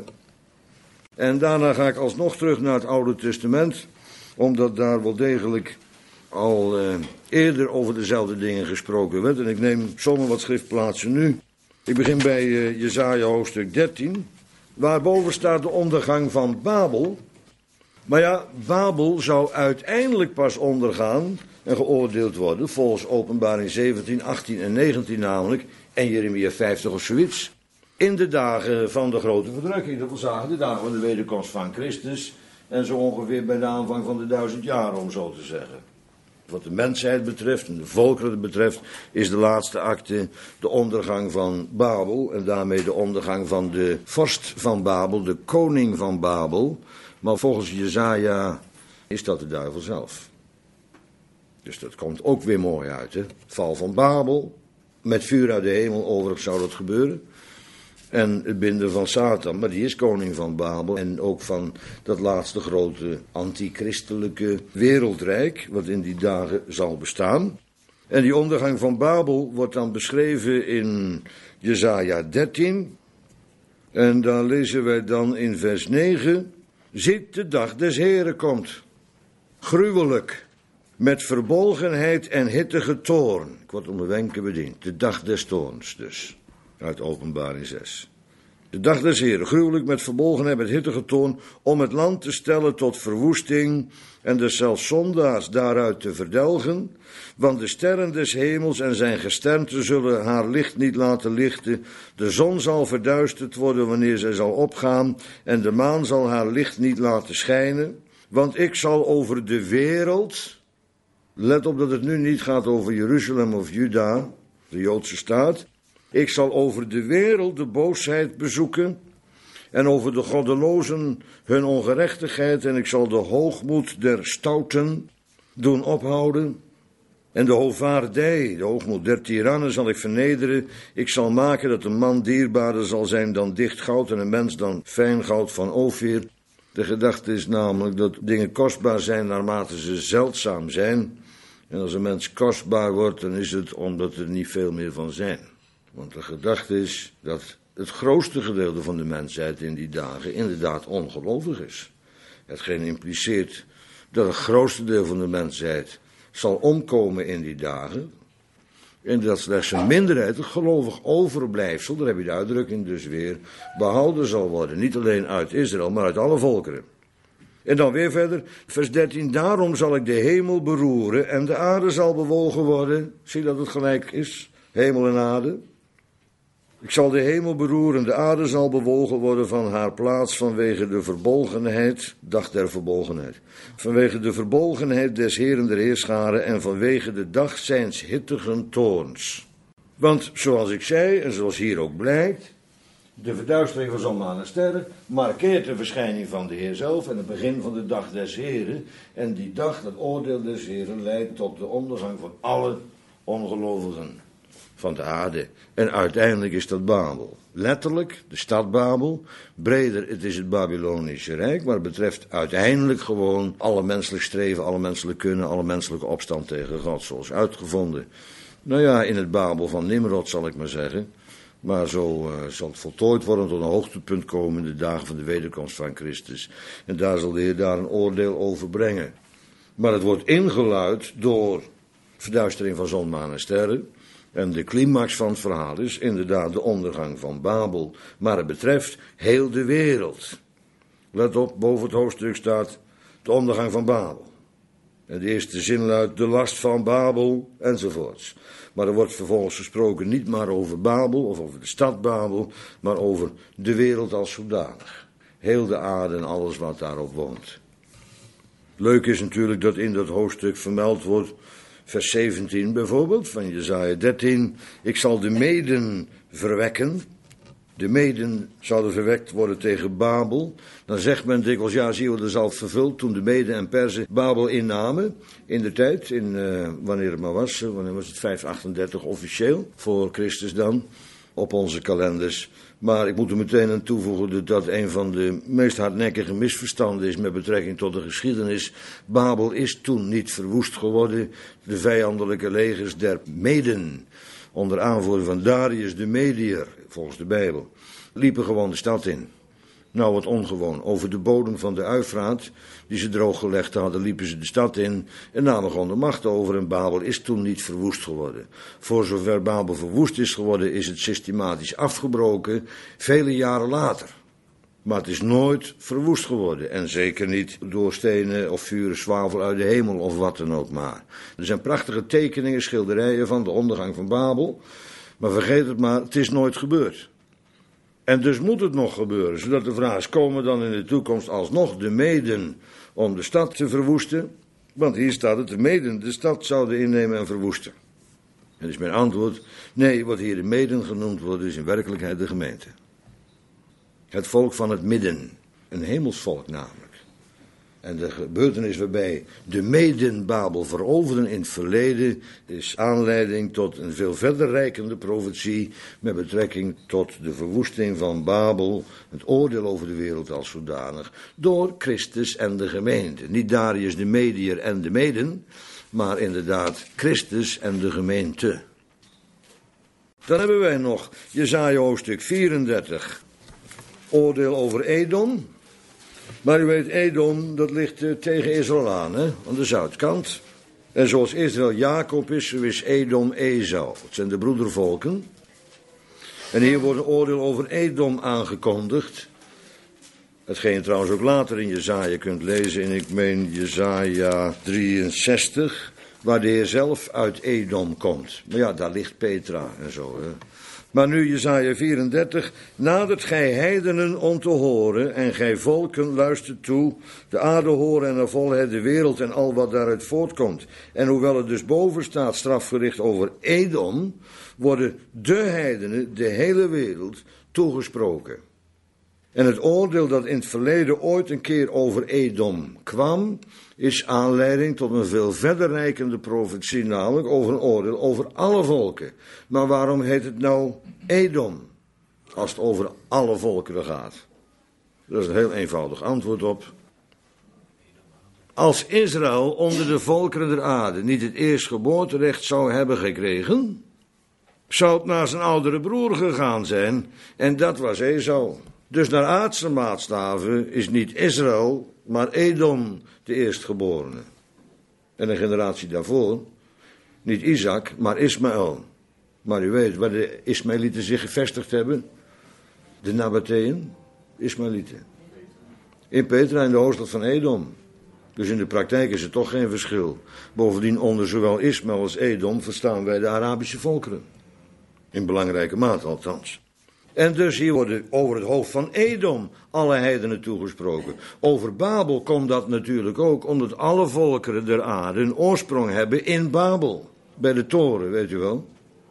En daarna ga ik alsnog terug naar het Oude Testament, omdat daar wel degelijk al eerder over dezelfde dingen gesproken werd. En ik neem zomaar wat schriftplaatsen nu. Ik begin bij Jesaja hoofdstuk 13. Waarboven staat de ondergang van Babel. Maar Babel zou uiteindelijk pas ondergaan en geoordeeld worden, volgens Openbaring 17, 18 en 19 namelijk, en Jeremia 50 of zoiets, in de dagen van de grote verdrukking. Dat wil zeggen, de dagen van de wederkomst van Christus en zo ongeveer bij de aanvang van de 1000 jaar, om zo te zeggen. Wat de mensheid betreft en de volkeren betreft, is de laatste akte de ondergang van Babel en daarmee de ondergang van de vorst van Babel, de koning van Babel. Maar volgens Jesaja is dat de duivel zelf. Dus dat komt ook weer mooi uit, hè? Val van Babel, met vuur uit de hemel, overigens zou dat gebeuren. En het binden van Satan, maar die is koning van Babel en ook van dat laatste grote antichristelijke wereldrijk, wat in die dagen zal bestaan. En die ondergang van Babel wordt dan beschreven in Jesaja 13. En daar lezen wij dan in vers 9. Ziet, de dag des Heren komt. Gruwelijk, met verbolgenheid en hittige toorn. Ik word om de wenken bediend. De dag des toorns dus. Uit Openbaring 6. De dag des Heren, gruwelijk met verbolgenheid, met hittige toorn, om het land te stellen tot verwoesting en de zelfs zondaars daaruit te verdelgen. Want de sterren des hemels en zijn gesternte zullen haar licht niet laten lichten. De zon zal verduisterd worden wanneer zij zal opgaan en de maan zal haar licht niet laten schijnen. Want ik zal over de wereld, let op dat het nu niet gaat over Jeruzalem of Juda, de Joodse staat. Ik zal over de wereld de boosheid bezoeken en over de goddelozen hun ongerechtigheid en ik zal de hoogmoed der stouten doen ophouden. En de hovaardij, de hoogmoed der tirannen zal ik vernederen. Ik zal maken dat een man dierbaarder zal zijn dan dicht goud en een mens dan fijn goud van Ofir. De gedachte is namelijk dat dingen kostbaar zijn naarmate ze zeldzaam zijn. En als een mens kostbaar wordt, dan is het omdat er niet veel meer van zijn. Want de gedachte is dat het grootste gedeelte van de mensheid in die dagen inderdaad ongelovig is. Hetgeen impliceert dat het grootste deel van de mensheid zal omkomen in die dagen. En dat slechts een minderheid, het gelovig overblijfsel, daar heb je de uitdrukking dus weer, behouden zal worden. Niet alleen uit Israël, maar uit alle volkeren. En dan weer verder, vers 13. Daarom zal ik de hemel beroeren en de aarde zal bewogen worden. Zie dat het gelijk is, hemel en aarde. Ik zal de hemel beroeren, de aarde zal bewogen worden van haar plaats vanwege de verbolgenheid, dag der verbolgenheid. Vanwege de verbolgenheid des Heeren der Heerscharen en vanwege de dag zijns hittigen toorns. Want zoals ik zei, en zoals hier ook blijkt, de verduistering van zon, maan en sterren markeert de verschijning van de Heer zelf en het begin van de dag des Heeren. En die dag, dat oordeel des Heeren, leidt tot de ondergang van alle ongelovigen van de aarde. En uiteindelijk is dat Babel. Letterlijk, de stad Babel. Breder, het is het Babylonische Rijk. Maar het betreft uiteindelijk gewoon alle menselijk streven, alle menselijk kunnen, alle menselijke opstand tegen God. Zoals uitgevonden. Nou ja, in het Babel van Nimrod zal ik maar zeggen. Maar zo zal het voltooid worden tot een hoogtepunt komen in de dagen van de wederkomst van Christus. En daar zal de Heer daar een oordeel over brengen. Maar het wordt ingeluid door verduistering van zon, maan en sterren. En de climax van het verhaal is inderdaad de ondergang van Babel. Maar het betreft heel de wereld. Let op, boven het hoofdstuk staat de ondergang van Babel. En de eerste zin luidt de last van Babel enzovoorts. Maar er wordt vervolgens gesproken niet maar over Babel of over de stad Babel, maar over de wereld als zodanig. Heel de aarde en alles wat daarop woont. Leuk is natuurlijk dat in dat hoofdstuk vermeld wordt, vers 17 bijvoorbeeld, van Jesaja 13. Ik zal de Meden verwekken. De Meden zouden verwekt worden tegen Babel. Dan zegt men dikwijls, ja, zie je, dat is al vervuld toen de Meden en Perzen Babel innamen. In de tijd, wanneer het maar was, wanneer was het 538 officieel, voor Christus dan, op onze kalenders. Maar ik moet er meteen aan toevoegen dat een van de meest hardnekkige misverstanden is met betrekking tot de geschiedenis. Babel is toen niet verwoest geworden. De vijandelijke legers der Meden, onder aanvoering van Darius de Mediër, volgens de Bijbel, liepen gewoon de stad in. Nou, wat ongewoon. Over de bodem van de Uifraat, die ze drooggelegd hadden, liepen ze de stad in en namen gewoon de macht over. En Babel is toen niet verwoest geworden. Voor zover Babel verwoest is geworden, is het systematisch afgebroken, vele jaren later. Maar het is nooit verwoest geworden. En zeker niet door stenen of vuren zwavel uit de hemel of wat dan ook maar. Er zijn prachtige tekeningen, schilderijen van de ondergang van Babel. Maar vergeet het maar, het is nooit gebeurd. En dus moet het nog gebeuren, zodat de vraag is, komen dan in de toekomst alsnog de Meden om de stad te verwoesten? Want hier staat het, de Meden de stad zouden innemen en verwoesten. En is mijn antwoord, nee, wat hier de Meden genoemd wordt, is in werkelijkheid de gemeente. Het volk van het midden, een hemelsvolk namelijk. En de gebeurtenis waarbij de Meden Babel veroverden in het verleden is aanleiding tot een veel verder reikende profetie met betrekking tot de verwoesting van Babel, het oordeel over de wereld als zodanig, door Christus en de gemeente. Niet Darius de Mediër en de Meden, maar inderdaad Christus en de gemeente. Dan hebben wij nog Jesaja hoofdstuk 34, oordeel over Edom. Maar u weet, Edom, dat ligt tegen Israël aan, hè, aan de zuidkant. En zoals Israël Jacob is, zo is Edom Esau. Het zijn de broedervolken. En hier wordt een oordeel over Edom aangekondigd. Hetgeen je trouwens ook later in Jesaja kunt lezen, in ik meen Jesaja 63, waar de Heer zelf uit Edom komt. Maar ja, daar ligt Petra en zo, hè. Maar nu Jesaja 34, nadert gij heidenen om te horen, en gij volken luistert toe, de aarde horen en de volheid, de wereld en al wat daaruit voortkomt. En hoewel het dus boven staat strafgericht over Edom, worden de heidenen, de hele wereld, toegesproken. En het oordeel dat in het verleden ooit een keer over Edom kwam, is aanleiding tot een veel verder reikende profetie, namelijk over een oordeel over alle volken. Maar waarom heet het nou Edom, als het over alle volkeren gaat? Dat is een heel eenvoudig antwoord op. Als Israël onder de volkeren der aarde niet het eerstgeboorterecht zou hebben gekregen, zou het naar zijn oudere broer gegaan zijn, en dat was Esau. Dus naar aardse maatstaven is niet Israël, maar Edom de eerstgeborene. En een generatie daarvoor, niet Isaac, maar Ismaël. Maar u weet waar de Ismaëlieten zich gevestigd hebben. De Nabatheeën, Ismaëlieten. In Petra, in de hoofdstad van Edom. Dus in de praktijk is er toch geen verschil. Bovendien onder zowel Ismaël als Edom verstaan wij de Arabische volkeren. In belangrijke mate althans. En dus hier worden over het hoofd van Edom alle heidenen toegesproken. Over Babel komt dat natuurlijk ook, omdat alle volkeren der aarde een oorsprong hebben in Babel. Bij de toren, weet u wel.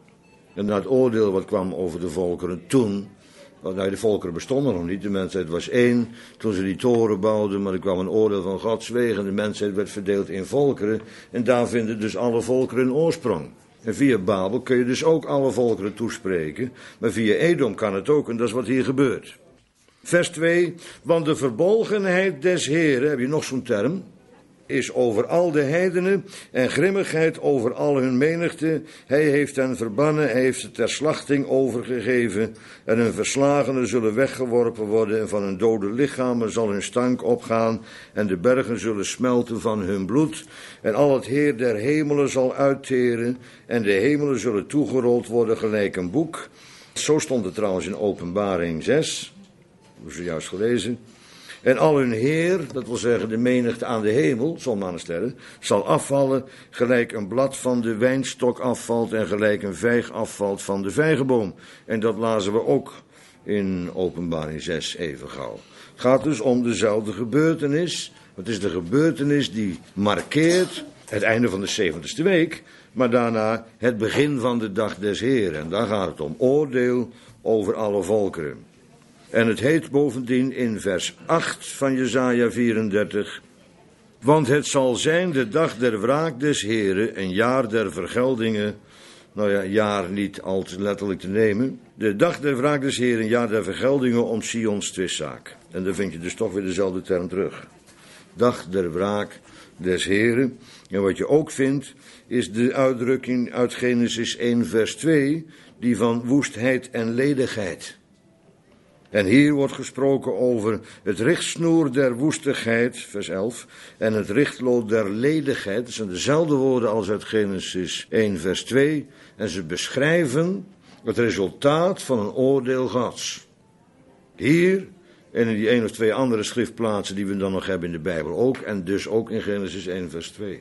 En na het oordeel wat kwam over de volkeren toen, want de volkeren bestonden nog niet, de mensheid was één. Toen ze die toren bouwden, maar er kwam een oordeel van Gods wegen, de mensheid werd verdeeld in volkeren. En daar vinden dus alle volkeren een oorsprong. En via Babel kun je dus ook alle volkeren toespreken. Maar via Edom kan het ook, en dat is wat hier gebeurt. Vers 2, want de verbolgenheid des Heren, heb je nog zo'n term, is over al de heidenen en grimmigheid over al hun menigte. Hij heeft hen verbannen, hij heeft ze ter slachting overgegeven. En hun verslagenen zullen weggeworpen worden en van hun dode lichamen zal hun stank opgaan. En de bergen zullen smelten van hun bloed. En al het heer der hemelen zal uitteren. En de hemelen zullen toegerold worden gelijk een boek. Zo stond het trouwens in Openbaring 6. Dat hebben we zojuist gelezen. En al hun heer, dat wil zeggen de menigte aan de hemel, zon, maan en sterren, zal afvallen gelijk een blad van de wijnstok afvalt en gelijk een vijg afvalt van de vijgenboom. En dat lazen we ook in Openbaring 6 even gauw. Het gaat dus om dezelfde gebeurtenis. Het is de gebeurtenis die markeert het einde van de 70ste week, maar daarna het begin van de dag des Heeren. En daar gaat het om, oordeel over alle volkeren. En het heet bovendien in vers 8 van Jesaja 34... Want het zal zijn de dag der wraak des Heren, een jaar der vergeldingen. Nou ja, jaar niet al te letterlijk te nemen. De dag der wraak des Heren, een jaar der vergeldingen om Sions twistzaak. En daar vind je dus toch weer dezelfde term terug. Dag der wraak des Heren. En wat je ook vindt, is de uitdrukking uit Genesis 1 vers 2, die van woestheid en ledigheid. En hier wordt gesproken over het richtsnoer der woestigheid, vers 11, en het richtlood der ledigheid. Dat zijn dezelfde woorden als uit Genesis 1, vers 2. En ze beschrijven het resultaat van een oordeel Gods. Hier en in die 1 of 2 andere schriftplaatsen die we dan nog hebben in de Bijbel ook. En dus ook in Genesis 1, vers 2.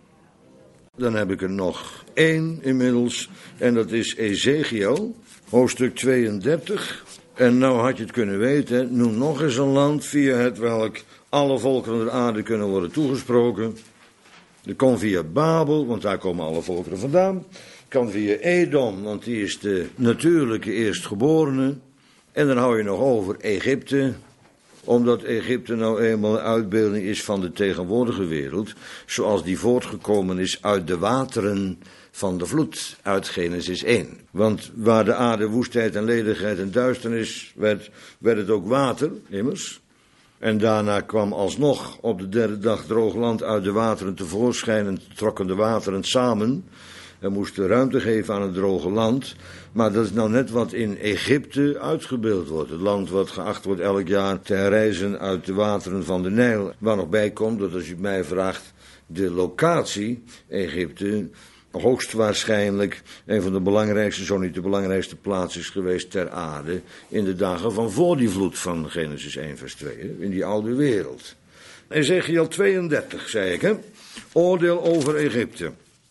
Dan heb ik er nog 1 inmiddels. En dat is Ezekiel, hoofdstuk 32. En nou had je het kunnen weten, noem nog eens een land via het welk alle volkeren der aarde kunnen worden toegesproken. Dat kan via Babel, want daar komen alle volkeren vandaan. Kan via Edom, want die is de natuurlijke eerstgeborene. En dan hou je nog over Egypte, Omdat Egypte nou eenmaal een uitbeelding is van de tegenwoordige wereld, zoals die voortgekomen is uit de wateren van de vloed, uit Genesis 1. Want waar de aarde woestheid en ledigheid en duisternis werd het ook water, immers. En daarna kwam alsnog op de derde dag droog land uit de wateren tevoorschijn en trokken de wateren samen. Er moest ruimte geven aan het droge land. Maar dat is nou net wat in Egypte uitgebeeld wordt. Het land wat geacht wordt elk jaar te herrijzen uit de wateren van de Nijl. Waar nog bij komt, dat als u mij vraagt, de locatie Egypte hoogstwaarschijnlijk een van de belangrijkste, zo niet de belangrijkste plaats is geweest ter aarde in de dagen van voor die vloed van Genesis 1 vers 2, in die oude wereld. Ezechiel 32, zei ik, hè? Oordeel over Egypte.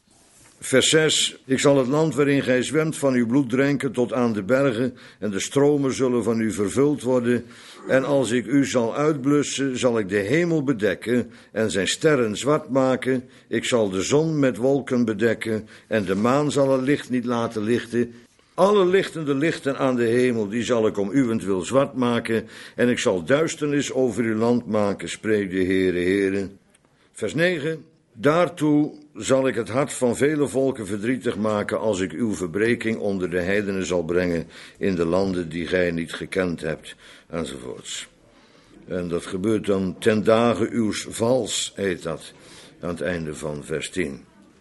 Vers 6, ik zal het land waarin gij zwemt van uw bloed drenken tot aan de bergen en de stromen zullen van u vervuld worden. En als ik u zal uitblussen, zal ik de hemel bedekken en zijn sterren zwart maken. Ik zal de zon met wolken bedekken en de maan zal het licht niet laten lichten. Alle lichtende lichten aan de hemel, die zal ik om uwentwil zwart maken. En ik zal duisternis over uw land maken, spreekt de Heere. Vers 9. Daartoe zal ik het hart van vele volken verdrietig maken als ik uw verbreking onder de heidenen zal brengen in de landen die gij niet gekend hebt, enzovoorts. En dat gebeurt dan ten dagen uws vals, heet dat, aan het einde van vers 10.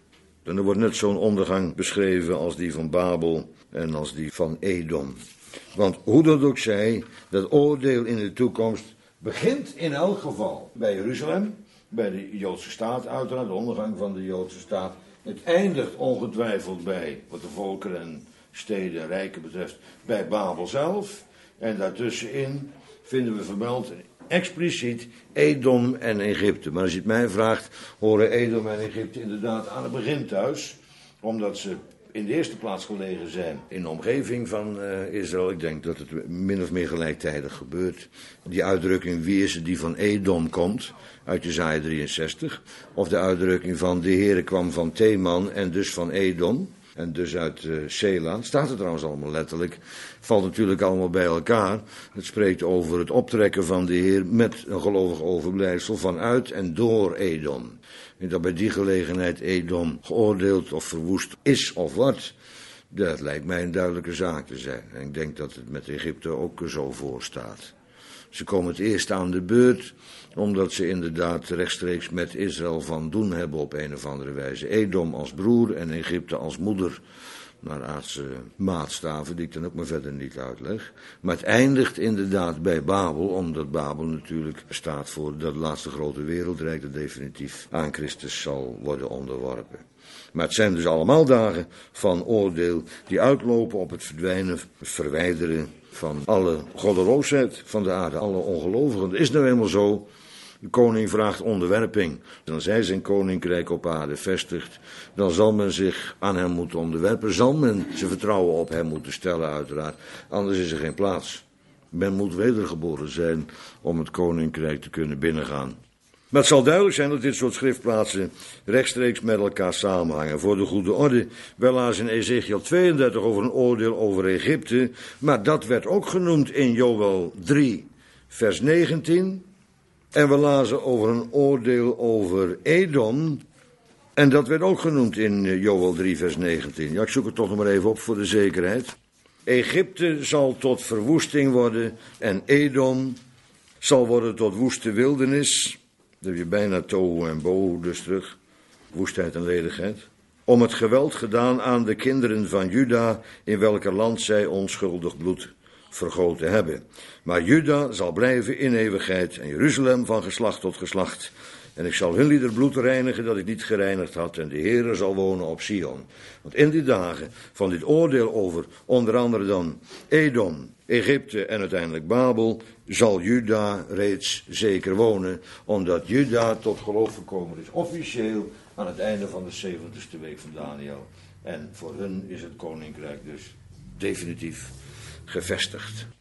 En er wordt net zo'n ondergang beschreven als die van Babel en als die van Edom. Want hoe dat ook zij, dat oordeel in de toekomst begint in elk geval bij Jeruzalem, bij de Joodse staat uiteraard, de ondergang van de Joodse staat. Het eindigt ongetwijfeld bij, wat de volkeren en steden en rijken betreft, bij Babel zelf. En daartussenin vinden we vermeld expliciet Edom en Egypte. Maar als je het mij vraagt, horen Edom en Egypte inderdaad aan het begin thuis, omdat ze in de eerste plaats gelegen zijn in de omgeving van Israël. Ik denk dat het min of meer gelijktijdig gebeurt. Die uitdrukking, wie is het die van Edom komt, uit Jesaja 63. Of de uitdrukking van de Heere kwam van Teman en dus van Edom. En dus uit Sela. Staat er trouwens allemaal letterlijk. Valt natuurlijk allemaal bij elkaar. Het spreekt over het optrekken van de Heer met een gelovig overblijfsel vanuit en door Edom. En dat bij die gelegenheid Edom geoordeeld of verwoest is of wordt, dat lijkt mij een duidelijke zaak te zijn. En ik denk dat het met Egypte ook zo voor staat. Ze komen het eerst aan de beurt, omdat ze inderdaad rechtstreeks met Israël van doen hebben op een of andere wijze. Edom als broer en Egypte als moeder, naar aardse maatstaven, die ik dan ook maar verder niet uitleg. Maar het eindigt inderdaad bij Babel, omdat Babel natuurlijk staat voor dat laatste grote wereldrijk dat definitief aan Christus zal worden onderworpen. Maar het zijn dus allemaal dagen van oordeel die uitlopen op het verdwijnen, verwijderen van alle goddeloosheid van de aarde, alle ongelovigen. Het is nou eenmaal zo. De koning vraagt onderwerping. Als hij zijn koninkrijk op aarde vestigt, dan zal men zich aan hem moeten onderwerpen. Zal men zijn vertrouwen op hem moeten stellen, uiteraard. Anders is er geen plaats. Men moet wedergeboren zijn om het koninkrijk te kunnen binnengaan. Maar het zal duidelijk zijn dat dit soort schriftplaatsen rechtstreeks met elkaar samenhangen. Voor de goede orde, wij lazen in Ezechiel 32 over een oordeel over Egypte, maar dat werd ook genoemd in Joël 3, vers 19. En we lazen over een oordeel over Edom, en dat werd ook genoemd in Joël 3, vers 19. Ja, ik zoek het toch nog maar even op voor de zekerheid. Egypte zal tot verwoesting worden en Edom zal worden tot woeste wildernis. Dan heb je bijna tohu en bohu dus terug. Woestheid en ledigheid. Om het geweld gedaan aan de kinderen van Juda, in welker land zij onschuldig bloed vergoten hebben. Maar Juda zal blijven in eeuwigheid en Jeruzalem van geslacht tot geslacht. En ik zal hun lieder bloed reinigen dat ik niet gereinigd had. En de Heere zal wonen op Sion. Want in die dagen van dit oordeel over onder andere dan Edom, Egypte en uiteindelijk Babel, zal Juda reeds zeker wonen. Omdat Juda tot geloof gekomen is. Officieel aan het einde van de 70ste week van Daniel. En voor hun is het koninkrijk dus definitief gevestigd.